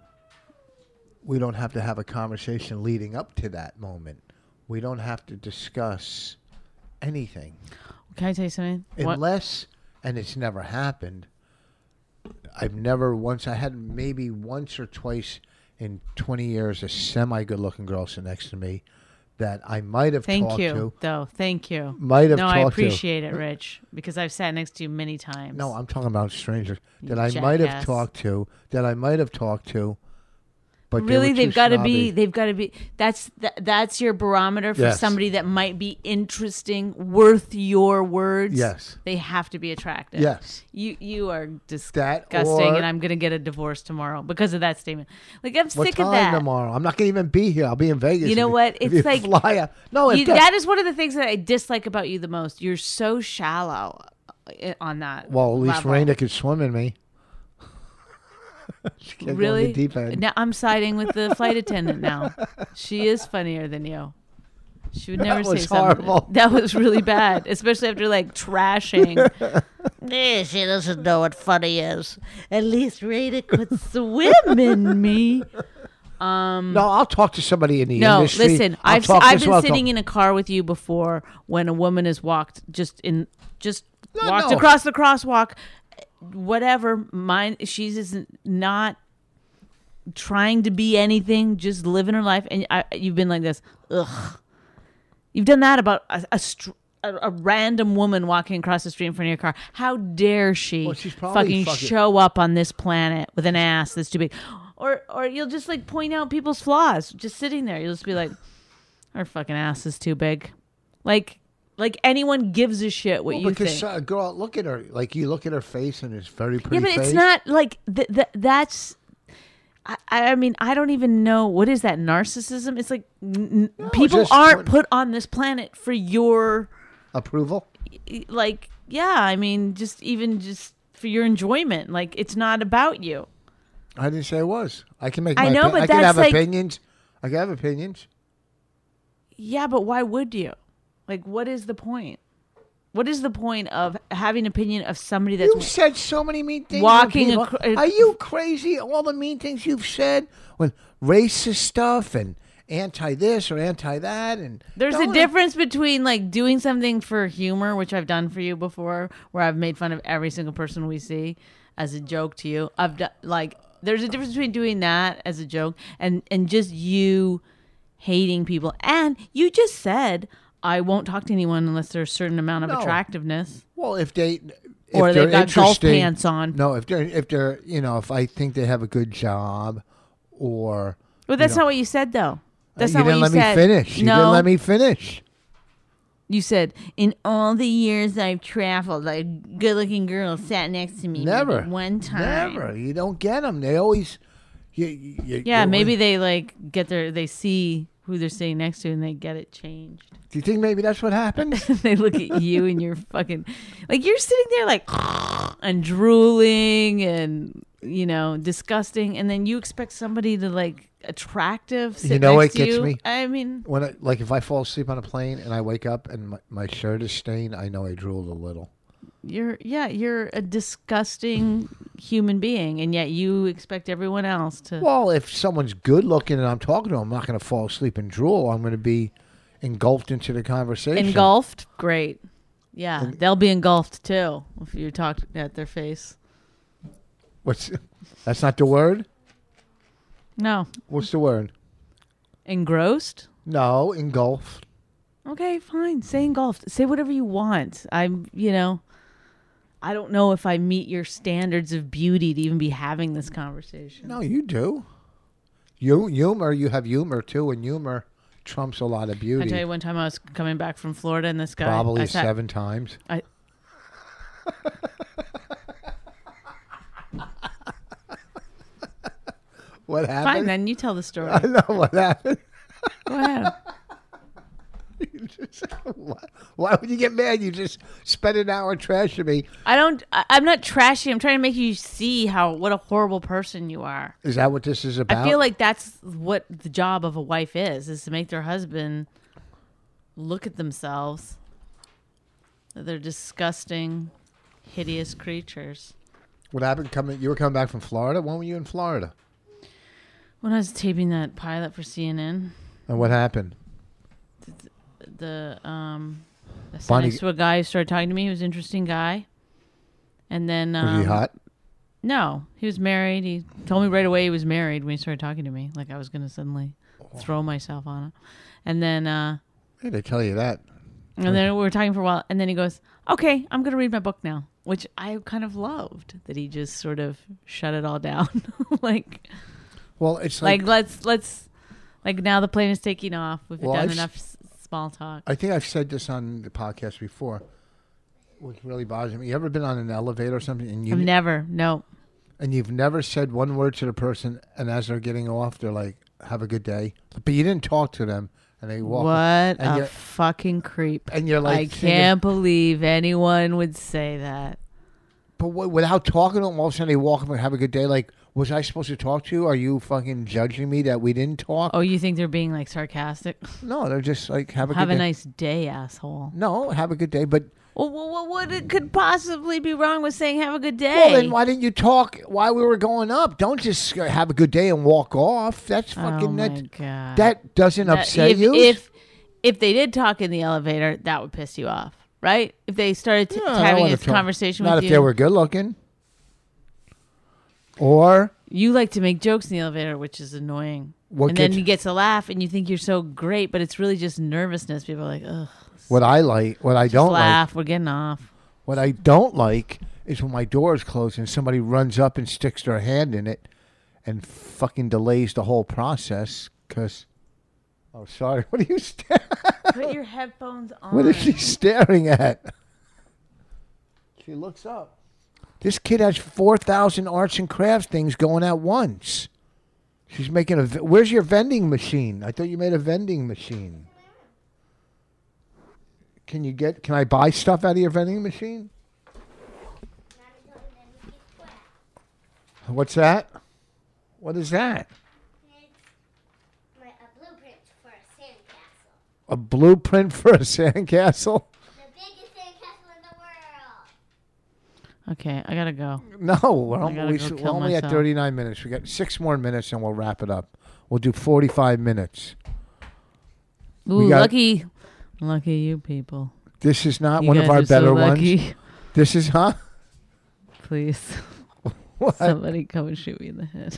we don't have to have a conversation leading up to that moment. We don't have to discuss anything. Can I tell you something? What- Unless, and it's never happened, I've never once, I had maybe once or twice in twenty years a semi-good-looking girl sit next to me that I might have Thank talked you, to. though. Thank you. Might have no, talked I to. appreciate it, Rich, because I've sat next to you many times. No, I'm talking about strangers that You I might have jackass. talked to, that I might have talked to, but they really, were too they've got to be. snobby. They've got to be. That's th- that's your barometer for Yes. somebody that might be interesting, worth your words. Yes. they have to be attractive. Yes. you you are That disgusting, or- and I'm gonna get a divorce tomorrow because of that statement. Like I'm What sick time of that. tomorrow? I'm not going to even be here. I'll be in Vegas. You know if what? if It's you like- fly out. No, if You, that- that is one of the things that I dislike about you the most. You're so shallow uh, on that. well, at least level. Raina could swim in me. She can't go in Really? the deep end. Now I'm siding with the flight attendant now. She is funnier than you. She would never say was something. horrible. That was really bad, especially after like trashing. Eh, she doesn't know what funny is. At least Rita could swim in me. Um, No, I'll talk to somebody in the no, industry. listen. I'll I've talk I've this been way, I'll sitting talk- in a car with you before when a woman has walked just in just No, walked no. across the crosswalk. Whatever. Mine. She's just not trying to be anything. Just living her life. And I, you've been like this. Ugh. You've done that about a, a, str- a, a random woman walking across the street in front of your car. How dare she Well, she's probably fucking, fucking- show up on this planet with an ass that's too big? Or or you'll just like point out people's flaws. Just sitting there. You'll just be like, her fucking ass is too big. Like like anyone gives a shit what Well, you because think. uh, girl, look at her. Like you look at her face, and it's very pretty. Yeah, but face. it's not like th- th- that's. I, I mean, I don't even know what is that narcissism. It's like n- No, people just aren't what- put on this planet for your approval. like. Yeah, I mean, just even just for your enjoyment. Like it's not about you. I didn't say it was. I can make. I My know, opi- but I can that's have like- opinions. I can have opinions. Yeah, but why would you? Like, what is the point? What is the point of having an opinion of somebody that's You've said so many mean things. walking on people. acro- Are you crazy? All the mean things you've said, when racist stuff and anti this or anti that, and There's a Don't- difference between like doing something for humor, which I've done for you before, where I've made fun of every single person we see as a joke to you. I've done like there's a difference between doing that as a joke and and just you hating people. And you just said I won't talk to anyone unless there's a certain amount of No. attractiveness. Well, if they if Or they're they've got golf interesting- pants on. No, if they're if they're you know if I think they have a good job, or Well, that's you know, not what you said though. That's you not didn't what let you said. me finish. You no, didn't let me finish. You said, in all the years I've traveled, a good-looking girl sat next to me Never. maybe one time. Never. You don't get them. They always. You, you, you- Yeah, you- maybe they like get their, they see who they're sitting next to and they get it changed. Do you think maybe that's what happened? They look at you and you're fucking, like you're sitting there like, and drooling and, you know, disgusting. And then you expect somebody to like attractive sit You know next what to gets you. me? I mean, When I, like if I fall asleep on a plane and I wake up and my, my shirt is stained, I know I drooled a little. you're, yeah, you're a disgusting human being. And yet you expect everyone else to. Well, if someone's good looking and I'm talking to them, I'm not going to fall asleep and drool. I'm going to be engulfed into the conversation. Engulfed? Great. Yeah, they'll be engulfed too if you talk at their face. What's that's not the word? No. What's the word? Engrossed? No, engulfed. Okay, fine. Say engulfed. Say whatever you want. I'm, you know, I don't know if I meet your standards of beauty to even be having this conversation. No, you do. You humor, you have humor too, and humor trumps a lot of I beauty. tell you, one time I was coming back from Florida and this guy. Probably I sat- seven times. I, What happened? fine, then you tell the story. I know what happened. Go ahead. You just- why, why would you get mad? You just spent an hour trashing me. I don't. I, I'm not trashy. I'm trying to make you see how what a horrible person you are. Is that what this is about? I feel like that's what the job of a wife is: is to make their husband look at themselves. That they're disgusting, hideous creatures. What happened? Coming, you were coming back from Florida. When were you in Florida? When I was taping that pilot for C N N, And what happened? the um, I sat Bonnie- next to a guy who started talking to me. He was an interesting guy, and then um, Was he hot? No, he was married. He told me right away he was married when he started talking to me. Like I was going to suddenly throw myself on him, and then. uh Yeah, they tell you that. And then we were talking for a while, and then he goes, "Okay, I'm going to read my book now," which I kind of loved that he just sort of shut it all down. like, Well, it's like like, let's let's like now the plane is taking off. We've Well, done I've enough s- small talk. I think I've said this on the podcast before. What really bothers me? You ever been on an elevator or something, and you I've never, no, and you've never said one word to the person, and as they're getting off, they're like, "Have a good day," but you didn't talk to them, and they walk. what and a you're, fucking creep! and you're like, I thinking, can't believe anyone would say that. But w- without talking to them, all of a sudden they walk up and have a good day. Like, was I supposed to talk to you? Are you fucking judging me that we didn't talk? Oh, you think they're being like sarcastic? No, they're just like, have a Have good a day. nice day, asshole. No, have a good day. But Well, what, what it could possibly be wrong with saying "have a good day"? well, then why didn't you talk while we were going up? Don't just uh, have a good day and walk off. That's fucking oh my that. god! That doesn't That- upset if, you. If if they did talk in the elevator, that would piss you off. right? If they started t- Yeah, I having wanna a talk- conversation Not with if you. they were good looking. Or You like to make jokes in the elevator, which is annoying. What and then gets- you get to laugh, and you think you're so great, but it's really just nervousness. People are like, ugh. what I like, what I Just don't laugh. We're getting off. like, what I don't like is when my door is closed and somebody runs up and sticks their hand in it and fucking delays the whole process. Because, oh, sorry, what are you staring? Put your headphones on. What is she staring at? She looks up. This kid has four thousand arts and crafts things going at once. She's making a... Where's your vending machine? I thought you made a vending machine. Can you get... Can I buy stuff out of your vending machine? What's that? What is that? My, a blueprint for a sandcastle. A blueprint for a sandcastle? The biggest sandcastle in the world. Okay, I gotta go. No, we're, I almo- gotta we go s- we're kill only at myself. thirty-nine minutes. We got six more minutes and we'll wrap it up. We'll do forty-five minutes. Ooh, got- lucky, lucky you people. This is not You one of guys our are so better ones. lucky. This is, huh? Please, What? somebody come and shoot me in the head.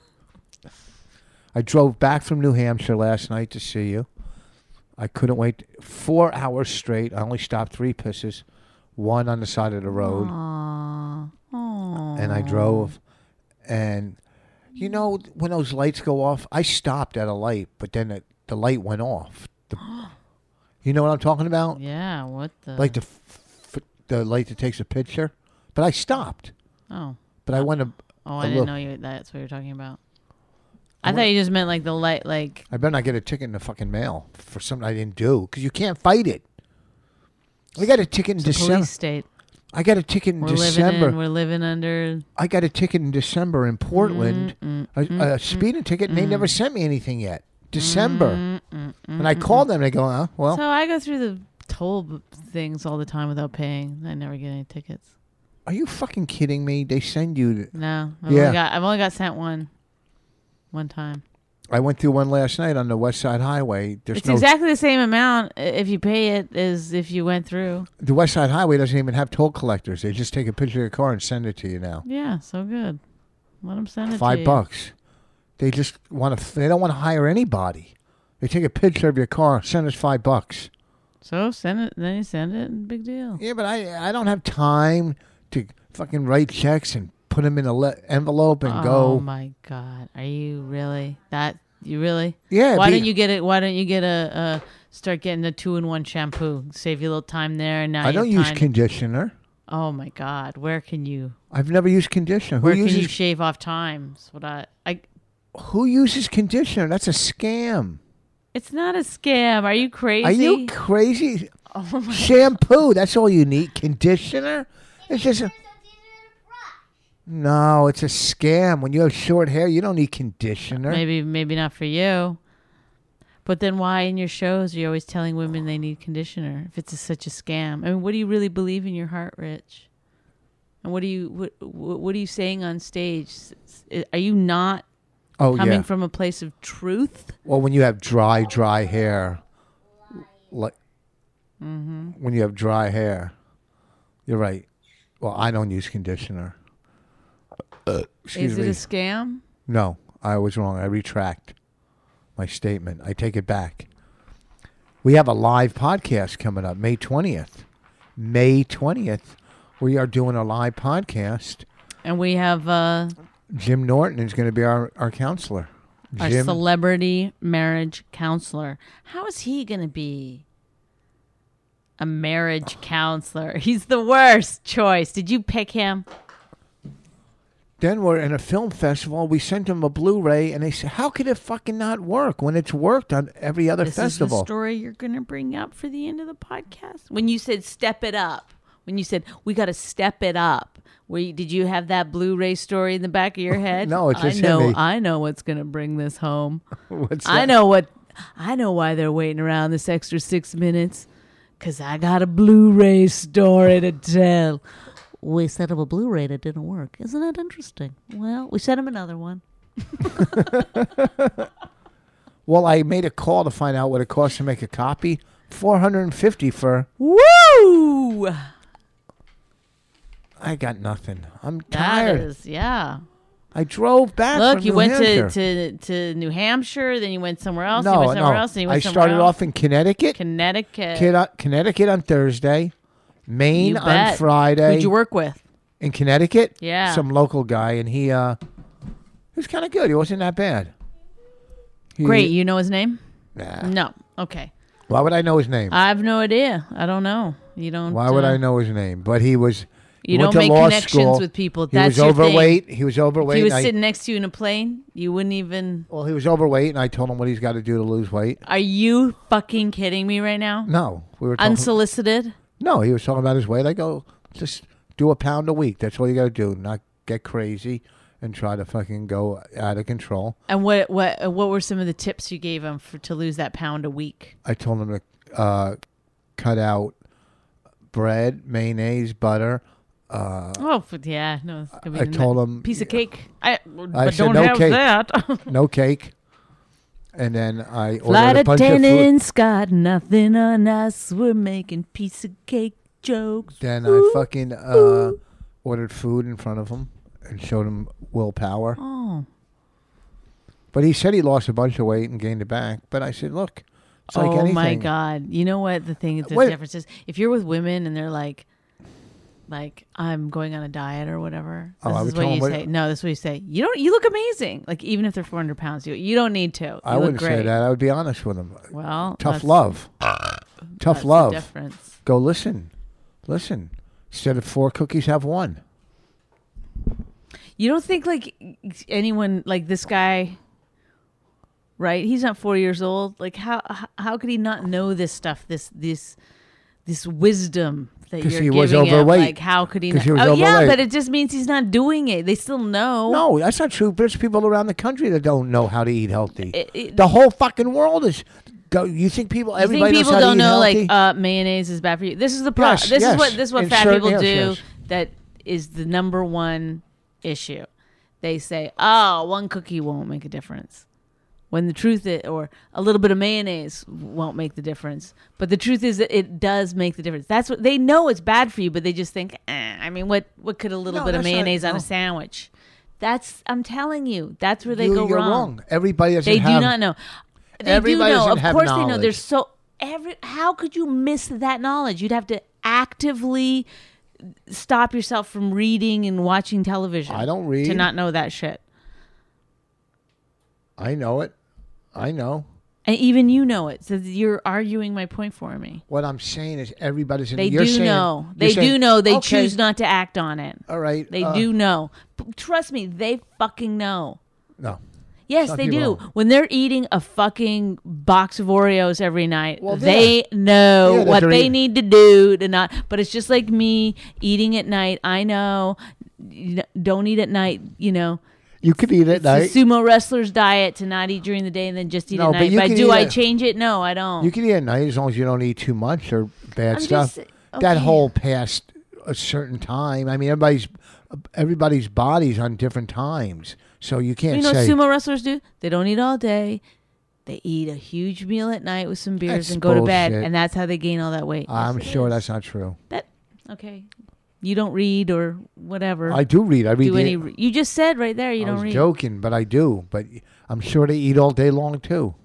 I drove back from New Hampshire last night to see you. I couldn't wait. Four hours straight. I only stopped three pisses. One on the side of the road. Aww. Aww. And I drove. And, you know, when those lights go off, I stopped at a light, but then it, the light went off. The, you know what I'm talking about? Yeah. What the? Like the f- f- the light that takes a picture. But I stopped. Oh. But I went to... Oh, a I didn't look. know you. That's what you're talking about. I I went- thought you just meant like the light, like. I better not get a ticket in the fucking mail for something I didn't do. Because you can't fight it. I got a ticket in It's a December. police state. I got a ticket in We're December. living in. We're living under. I got a ticket in December in Portland, Mm, a, mm, a speeding ticket, and they never sent me anything yet. December. mm, mm, And I called them, and they go, oh, well, So I go through the toll b- things all the time without paying. I never get any tickets. are you fucking kidding me? They send you. To, No, I've Yeah. only got I've only got sent one, one time. I went through one last night on the West Side Highway. There's It's no exactly the same amount i- if you pay it as if you went through. the West Side Highway doesn't even have toll collectors. They just take a picture of your car and send it to you now. Yeah, so good. Let them send it to Five you. bucks. They just want to. They don't want to hire anybody. They take a picture of your car, send us five bucks. So send it. Then you send it. Big deal. Yeah, but I I don't have time to fucking write checks and put them in a le- envelope and Oh go. my God, are you really that? You really? Yeah. Why be- don't you get it? Why don't you get a, a start getting a two-in-one shampoo? Save you a little time there. And now I don't your use time- conditioner. Oh my God, where can you? I've never used conditioner. Who Where can uses you shave off time? That's what I. I. who uses conditioner? That's a scam. It's not a scam. Are you crazy? Are you crazy? Oh my. Shampoo. That's all you need. Conditioner. It's just a, no. It's a scam. When you have short hair, you don't need conditioner. Maybe maybe not for you. But then why in your shows are you always telling women they need conditioner if it's a, such a scam? I mean, what do you really believe in your heart, Rich? And what do you what what are you saying on stage? Are you not Oh coming yeah. from a place of truth? Well, when you have dry, dry hair, like Mm-hmm. when you have dry hair, you're right. Well, I don't use conditioner. Uh, excuse Is me. it a scam? No, I was wrong. I retract my statement. I take it back. We have a live podcast coming up May twentieth. May twentieth. We are doing a live podcast. And we have uh, Jim Norton is going to be our, our counselor. our Jim, celebrity marriage counselor. How is he going to be a marriage counselor? He's the worst choice. Did you pick him? then we're in a film festival. We sent him a Blu-ray, and they said, how could it fucking not work when it's worked on every other This festival? is the story you're going to bring up for the end of the podcast. When you said step it up, when you said we got to step it up, were you, did you have that Blu-ray story in the back of your head? No, it just I hit know. me. I know what's going to bring this home. What's I that? know what. I know why they're waiting around this extra six minutes. Cause I got a Blu-ray story to tell. We set up a Blu-ray that didn't work. Isn't that interesting? Well, we sent him another one. Well, I made a call to find out what it costs to make a copy. four hundred fifty for Woo! Woo! I got nothing. I'm That tired. is, yeah. I drove back. Look, from you New went to, Hampshire. to, to New Hampshire, then you went somewhere else, no, you went somewhere no. else, then you I went somewhere started else. off in Connecticut. Connecticut. Kid- Connecticut on Thursday. Maine You on bet. Friday. Who'd you work with? In Connecticut? Yeah. Some local guy, and he uh, he was kind of good. He wasn't that bad. He- Great. You know his name? Nah. No. Okay. Why would I know his name? I have no idea. I don't know. You don't. Why would uh, I know his name? But he was. You he went don't to make law connections school. with people. He That's was your thing. overweight. He was overweight. If he was and I- sitting next to you in a plane, you wouldn't even. well, he was overweight, and I told him what he's got to do to lose weight. Are you fucking kidding me right now? No, we were talking. Unsolicited? no, he was talking about his weight. I go, just do a pound a week. That's all you got to do. Not get crazy and try to fucking go out of control. And what what what were some of the tips you gave him for to lose that pound a week? I told him to uh, cut out bread, mayonnaise, butter. Uh, Oh, f- yeah, no, it's gonna be I a told ni- him- piece of cake. I, I but said don't no have cake. that. no cake. And then I ordered Flight a bunch of food. attendants got nothing on us. We're making piece of cake jokes. Then I fucking uh, ordered food in front of him and showed him willpower. Oh, But he said he lost a bunch of weight and gained it back. But I said, look, it's like oh anything. my God! You know what the thing? The Wait. difference is if you're with women and they're like, like I'm going on a diet or whatever. Oh, This I is would what tell you them what- say. No, this is what you say. You don't. You look amazing. Like even if they're four hundred pounds, you you don't need to. You I look wouldn't great. say that. I would be honest with him. Well, Tough that's- love. that's Tough the love. difference. Go listen. Listen. Instead of four cookies, have one. You don't think like anyone like this guy, right? He's not four years old. Like how how- how could he not know this stuff? This this this wisdom that 'Cause you're he giving was him. overweight. Like how could he? 'Cause Not? he was oh yeah, overweight. but it just means he's not doing it. They still know. No, that's not true. There's people around the country that don't know how to eat healthy. It- it- the whole fucking world is. Go, you think people? You Everybody think people knows how don't to eat know healthy? like uh, mayonnaise is bad for you? This is the problem. Yes, this yes. is what this is what In fat certain people do. areas. That is the number one issue. They say, "Oh, one cookie won't make a difference," when the truth is, or a little bit of mayonnaise won't make the difference. But the truth is that it does make the difference. That's what they know. It's bad for you, but they just think, eh, I mean, what what could a little No, bit of that's not- mayonnaise on no. a sandwich? That's I'm telling you. That's where they You- go you're wrong. wrong. Everybody doesn't They have. do not know. They Everybody do know. doesn't Of have course they know. knowledge. There's so every. How could you miss that knowledge? You'd have to actively stop yourself from reading and watching television. I don't read. to not know that shit. I know it. I know. And even you know it. So you're arguing my point for me. What I'm saying is everybody's in. They you're do saying, know. you're They saying, do know. They okay, choose not to act on it. All right. They uh, do know. P- Trust me, they fucking know. No. Yes, Some they people do. don't. When they're eating a fucking box of Oreos every night, Well, they yeah. know Yeah, that what they're they eating- need to do to not. But it's just like me eating at night. I know. You know, don't eat at night. You know, You could eat at it's night. the sumo wrestler's diet to not eat during the day and then just eat No, at but night. you But, can do eat I at- change it? No, I don't. You can eat at night as long as you don't eat too much or bad I'm stuff. just- That okay. whole past a certain time. I mean, everybody's everybody's body's on different times, so you can't you know say. what sumo wrestlers do? They don't eat all day. They eat a huge meal at night with some beers That's and go to bed, bullshit. and that's how they gain all that weight. I'm Yes, it sure is. that's not true. That okay. You don't read or whatever. I do read. I read. do the- any. re- You just said right there you I don't was read. joking, but I do. But I'm sure they eat all day long too.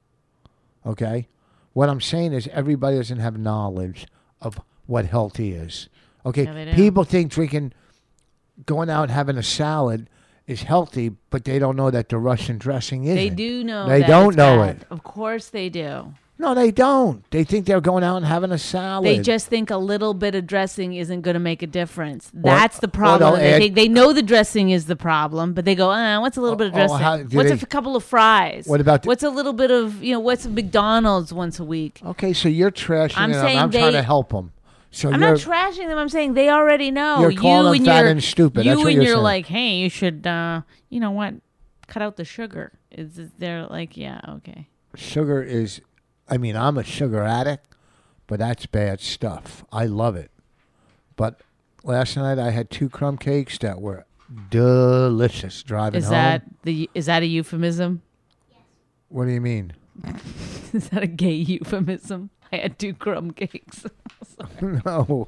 Okay, what I'm saying is everybody doesn't have knowledge of what healthy is. Okay, Yeah, they do. people think drinking, going out and having a salad is healthy, but they don't know that the Russian dressing isn't. They do know. They that don't it's know bad. it. Of course they do. No, they don't. They think they're going out and having a salad. They just think a little bit of dressing isn't going to make a difference. That's the problem. they'll They add- think they know the dressing is the problem, but they go, ah, what's a little bit of Oh, dressing? how- do what's they- a f- couple of fries? What about the- what's a little bit of you know? What's McDonald's once a week? Okay, so you're trashing I'm them. saying I'm trying they- to help them. So I'm you're, not trashing them. I'm saying they already know. You're you calling them and fat you're, and stupid. You That's what and you're you're saying. like, hey, you should, uh, you know what? Cut out the sugar. Is it- they're like, yeah, okay. sugar is, I mean, I'm a sugar addict, but that's bad stuff. I love it. But last night I had two crumb cakes that were delicious driving Is home. that the? Is that a euphemism? What do you mean? Is that a gay euphemism? I had two crumb cakes. No.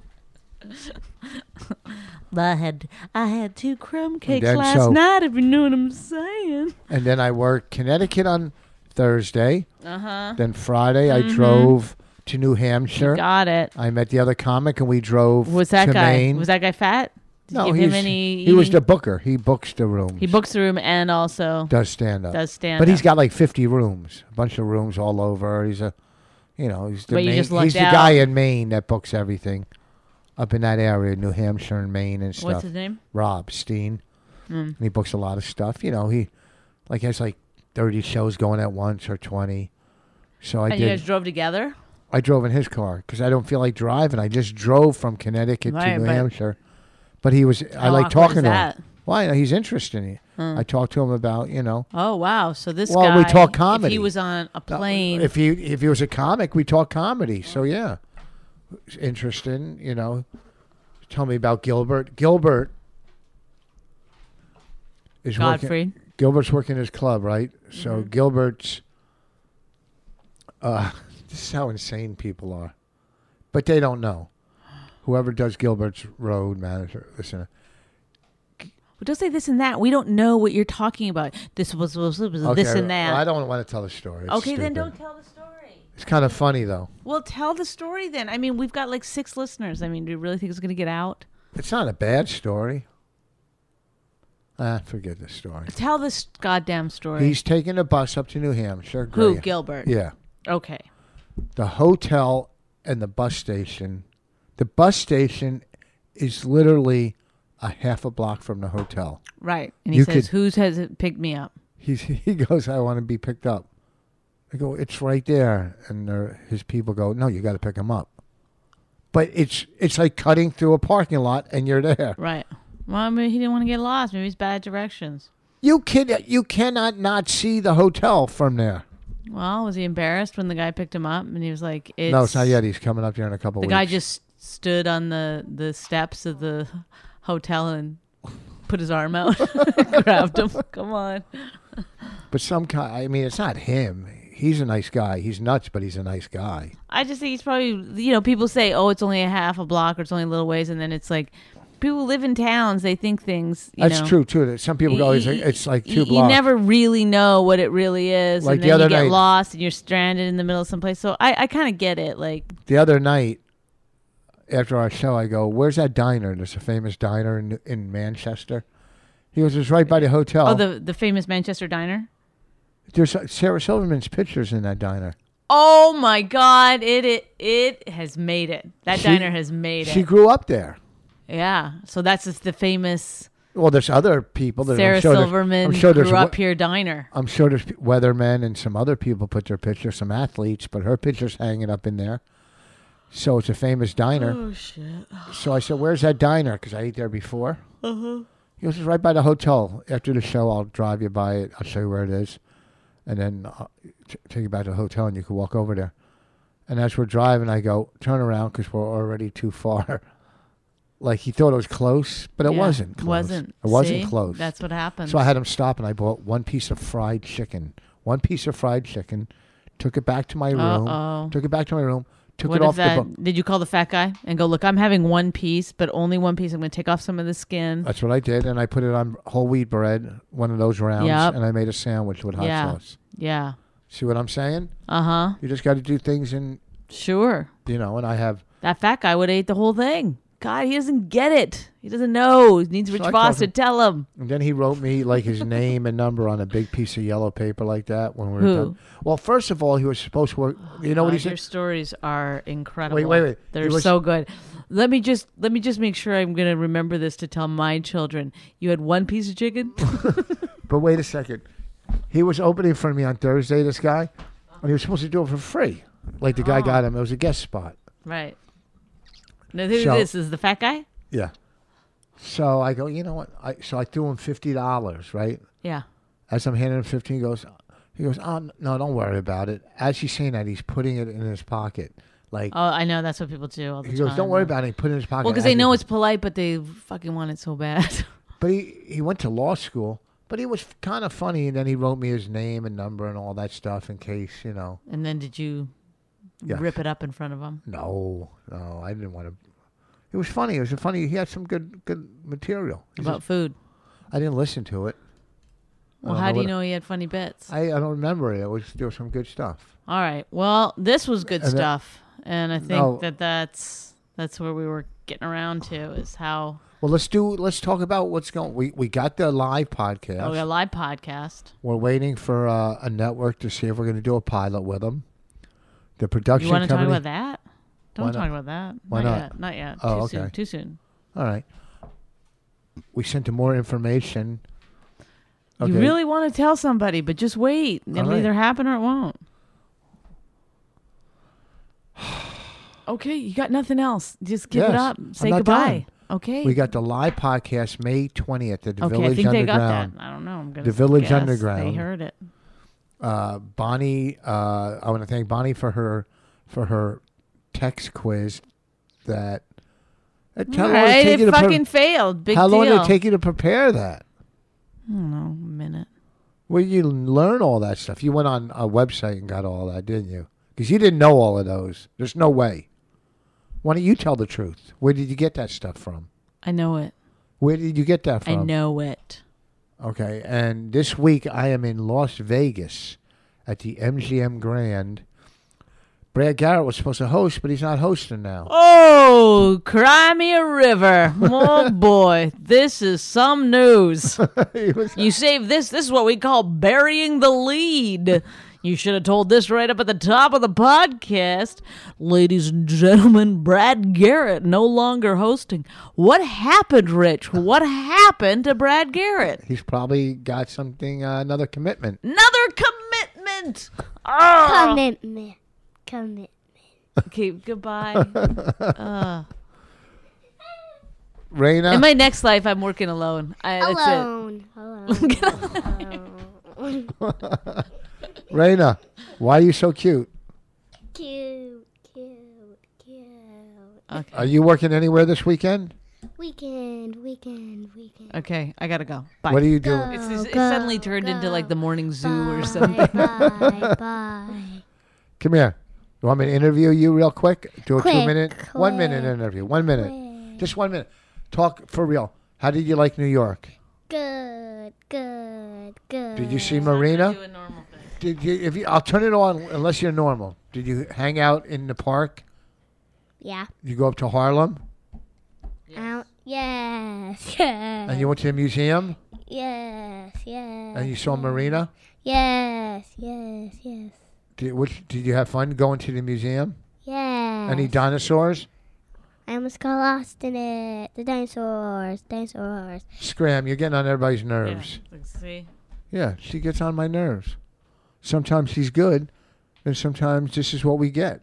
I had I had two crumb cakes then last so- night, if you know what I'm saying. And then I worked Connecticut on Thursday. Uh-huh. Then Friday I drove to New Hampshire. Got it. I met the other comic and we drove Was that to guy? Maine. Was that guy fat? Did no, you give he's, him any he was eating- the booker. He books the rooms. He books the room and also does stand up. does stand But up. he's got like fifty rooms, a bunch of rooms all over. He's a, you know, he's the But you main, just lucked he's the out. guy in Maine that books everything, up in that area, New Hampshire and Maine and stuff. What's his name? Rob Steen. Mm. And he books a lot of stuff. You know, he like has like thirty shows going at once or twenty. So I And you did. guys drove together? I drove in his car because I don't feel like driving. I just drove from Connecticut Right, to New but- Hampshire. But he was. I How like awkward talking is to that? him. Why? He's interesting. Hmm. I talked to him about you know. Oh wow! So this Well, guy, we talk if comedy. he was on a plane, If he if he was a comic, we talk comedy. So yeah, it's interesting. You know, tell me about Gilbert. Gilbert is working. Godfrey. Gilbert's working his club, right? So Mm-hmm. Gilbert's. Uh, this is how insane people are, but they don't know. Whoever does Gilbert's road manager, listen. Well, don't say this and that. We don't know what you're talking about. This was, was, was Okay, this and that. well, I don't want to tell the story. It's okay, then stupid. don't tell the story. It's kind of funny though. Well, tell the story then. I mean, we've got like six listeners. I mean, do you really think it's going to get out? It's not a bad story. Ah, forget the story. Tell this goddamn story. He's taking a bus up to New Hampshire. Who, Graham. Gilbert? Yeah. Okay. The hotel and the bus station. The bus station is literally a half a block from the hotel. Right. And he You says, could- who's has it picked me up? He's, he goes, I want to be picked up. I go, it's right there. And there- his people go, no, you got to pick him up. But it's it's like cutting through a parking lot and you're there. Right. Well, maybe he didn't want to get lost. Maybe it's bad directions. You can you cannot not see the hotel from there. Well, was he embarrassed when the guy picked him up and he was like, it's, no, it's not yet. He's coming up there in a couple The weeks. guy just stood on the, the steps of the hotel and put his arm out, grabbed him. Come on. But some guy, I mean, it's not him. He's a nice guy. He's nuts, but he's a nice guy. I just think he's probably, you know, people say, oh, it's only a half a block or it's only a little ways. And then it's like, people live in towns. They think things, you That's know. true, too. That Some people go, it's like, it's like two you, blocks. You never really know what it really is. Like and the then other you get night- lost and you're stranded in the middle of someplace. So I, I kind of get it. Like, The other night, after our show, I go, where's that diner? There's a famous diner in, in Manchester. He goes, it's right by the hotel. oh, the, the famous Manchester diner? There's uh, Sarah Silverman's pictures in that diner. Oh my God! It it it has made it. That She- diner has made She it. grew up there. Yeah. So that's just the famous Well, there's other people. That Sarah I'm sure there's- Silverman I'm sure there's grew up we- here diner. I'm sure there's weathermen and some other people put their pictures, some athletes, but her picture's hanging up in there. So it's a famous diner. Oh shit! So I said, where's that diner? Because I ate there before. Uh-huh. He goes, it's right by the hotel. After the show, I'll drive you by it. I'll show you where it is. And then I'll t- take you back to the hotel and you can walk over there. And as we're driving, I go, turn around because we're already too far. Like he thought it was close, but it Yeah, wasn't close. Wasn't. It wasn't See? close. That's what happens. So I had him stop, and I bought one piece of fried chicken. One piece of fried chicken. Took it back to my room. Uh-oh. Took it back to my room. Took What it if off that? the book. Did you call the fat guy and go, look, I'm having one piece, but only one piece. I'm going to take off some of the skin. That's what I did, and I put it on whole wheat bread, one of those rounds, Yep. and I made a sandwich with hot yeah. sauce. Yeah. See what I'm saying? Uh huh. You just got to do things, in Sure. you know. And I have. That fat guy would have ate the whole thing. God, he doesn't get it. He doesn't know. He needs Rich I Voss told to him- tell him. And then he wrote me like his name and number on a big piece of yellow paper like that when we were Who? done. Well, first of all, he was supposed to work. You know what he God, your said? stories are incredible. Wait, wait, wait. They're He was- so good. Let me just let me just make sure I'm going to remember this to tell my children. You had one piece of chicken? But wait a second. He was opening for me on Thursday. This guy, and he was supposed to do it for free. Like the guy Oh. got him. It was a guest spot. Right. Now who So- this is the fat guy? Yeah. So I go, you know what? I so I threw him fifty dollars, right? Yeah. As I'm handing him fifteen, he goes, he goes, oh no, don't worry about it. As he's saying that, he's putting it in his pocket, like Oh, I know that's what people do all the he time. goes, don't worry about it. He put it in his pocket. Well, because as they know he- it's polite, but they fucking want it so bad. But he he went to law school, but he was kind of funny, and then he wrote me his name and number and all that stuff in case, you know. And then did you Yeah. Rip it up in front of them. No, no, I didn't want to. It was funny. It was a funny. He had some good good material. He About just- food. I didn't listen to it. I Well, don't how do you what- know he had funny bits? I, I don't remember it. It was there was some good stuff. All right. Well, this was good And that- stuff, and I think No. that that's that's where we were getting around to is how Well, let's do. Let's talk about what's going. We we got the live podcast. oh, we got a live podcast. We're waiting for uh, a network to see if we're going to do a pilot with them. The production You want to talk company. about that? Don't Why talk not? about that. Why not, not? yet. Not yet. Oh, Too okay. soon. Too soon. All right. We sent them more information. You really want to tell somebody, but just wait. It'll All right. either happen or it won't. Okay, you got nothing else. Just give it Yes, up. I'm Say not goodbye. Okay. We got the live podcast May twentieth at the okay, Village I think they Underground. got that. I don't know. I'm gonna The Village guess Underground. They heard it. Uh, Bonnie, uh, I want to thank Bonnie for her for her text quiz. That uh, how All long did right, it take it you to pre- fucking failed. Big How long deal. did it take you to prepare that? I don't know, a minute. Well, you learn all that stuff. You went on a website and got all that, didn't you? Because you didn't know all of those. There's no way. Why don't you tell the truth? Where did you get that stuff from? I know it. Where did you get that from? I know it. Okay, and this week I am in Las Vegas at the M G M Grand. Brad Garrett was supposed to host, but he's not hosting now. Oh, cry me a river. Oh, boy. This is some news. He was- You save this. This is what we call burying the lead. You should have told this right up at the top of the podcast. Ladies and gentlemen, Brad Garrett no longer hosting. What happened, Rich? What happened to Brad Garrett? he's probably got something, uh, another commitment. Another commitment. Oh. Commitment. Commitment. Okay, goodbye. Uh, Raina, in my next life, I'm working alone. I, that's it. Alone. Alone. Alone. Raina, why are you so cute? Cute, cute, cute. Okay. Are you working anywhere this weekend? Weekend, weekend, weekend. Okay, I gotta go. Bye. What are you doing? Go, It's, it's, it go, suddenly turned into go. like the morning zoo or Bye, something. Bye, bye. Come here. You want me to interview you real quick? Do a Quick, two minute, one minute quick, interview. One minute. quick. Just one minute. Talk for real. How did you like New York? Good, good, good. Did you see Marina? Do a normal thing. Did you? If you, I'll turn it on unless you're normal. Did you hang out in the park? Yeah. You go up to Harlem Out. Yes, yes. and you went to the museum Yes, yes. and you saw Marina. Yes, yes, yes. Did, which, did you have fun going to the museum? Yes. Any dinosaurs? I almost got lost in it. The dinosaurs, dinosaurs. Scram, you're getting on everybody's nerves. Yeah, let's see. Yeah, she gets on my nerves. Sometimes she's good, and sometimes this is what we get.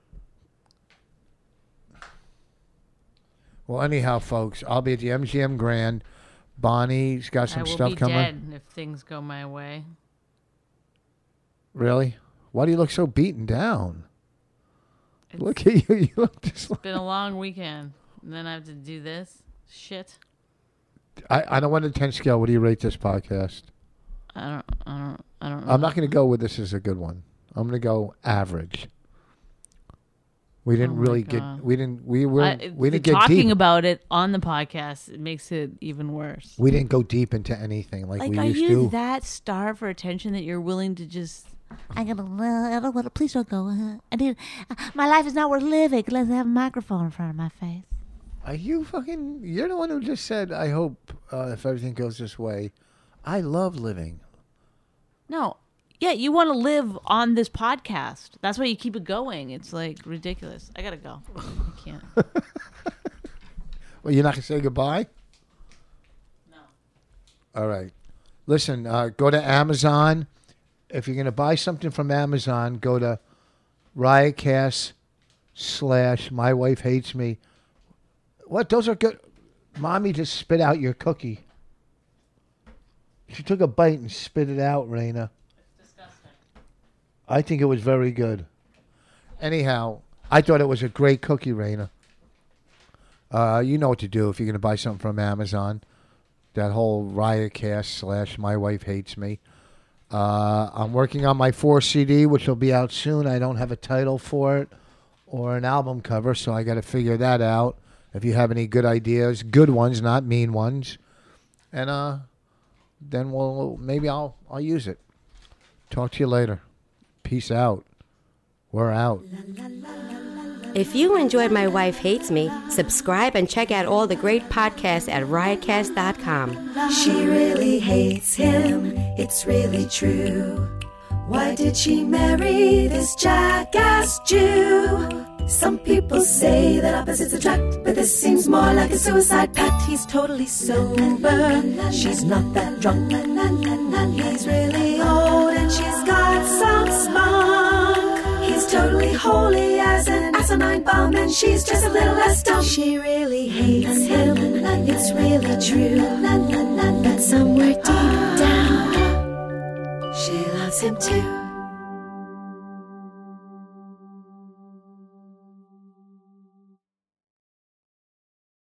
Well, anyhow, folks, I'll be at the M G M Grand. Bonnie's got I some will stuff be coming. dead if things go my way. Really? Why do you look so beaten down? Look at you. You look just like... It's been a long weekend. And then I have to do this shit. I, I don't want a ten scale. What do you rate this podcast? I don't. I don't. I don't know. I'm not going to go with this as a good one. I'm going to go average. We didn't Oh my really God. get. We didn't. We were. I, we didn't get talking deep. about it on the podcast, it makes it even worse. we didn't go deep into anything like, Like, we are used you to. that starved for attention that you're willing to just? I gotta. Uh, I don't wanna. Please don't go. Uh, I need. Uh, my life is not worth living unless I have a microphone in front of my face. Are you fucking? You're the one who just said, "I hope uh, if everything goes this way." I love living. No. Yeah, you want to live on this podcast. That's why you keep it going. It's like ridiculous. I gotta go. I can't. Well, you're not gonna say goodbye. No. All right. Listen, uh, go to Amazon. If you're going to buy something from Amazon, go to Riotcast slash My Wife Hates Me. What? Those are good. Mommy just spit out your cookie. She took a bite and spit it out, Raina. It's disgusting. I think it was very good. Anyhow, I thought it was a great cookie, Raina. Uh, you know what to do if you're going to buy something from Amazon. That whole Riotcast slash My Wife Hates Me. Uh, I'm working on my four C D, which will be out soon. I don't have a title for it or an album cover, so I got to figure that out. If you have any good ideas, good ones, not mean ones, and uh, then we'll maybe I'll I'll use it. Talk to you later. Peace out. We're out. If you enjoyed My Wife Hates Me, subscribe and check out all the great podcasts at riotcast dot com. She really hates him, it's really true. Why did she marry this jackass Jew? Some people say that opposites attract, but this seems more like a suicide pact. He's totally sober, she's not that drunk. He's really old and she's got some spunk. He's totally holy as an asinine bomb, and she's just a little less dumb. She really hates him, it's really true. But somewhere deep down, she loves him too.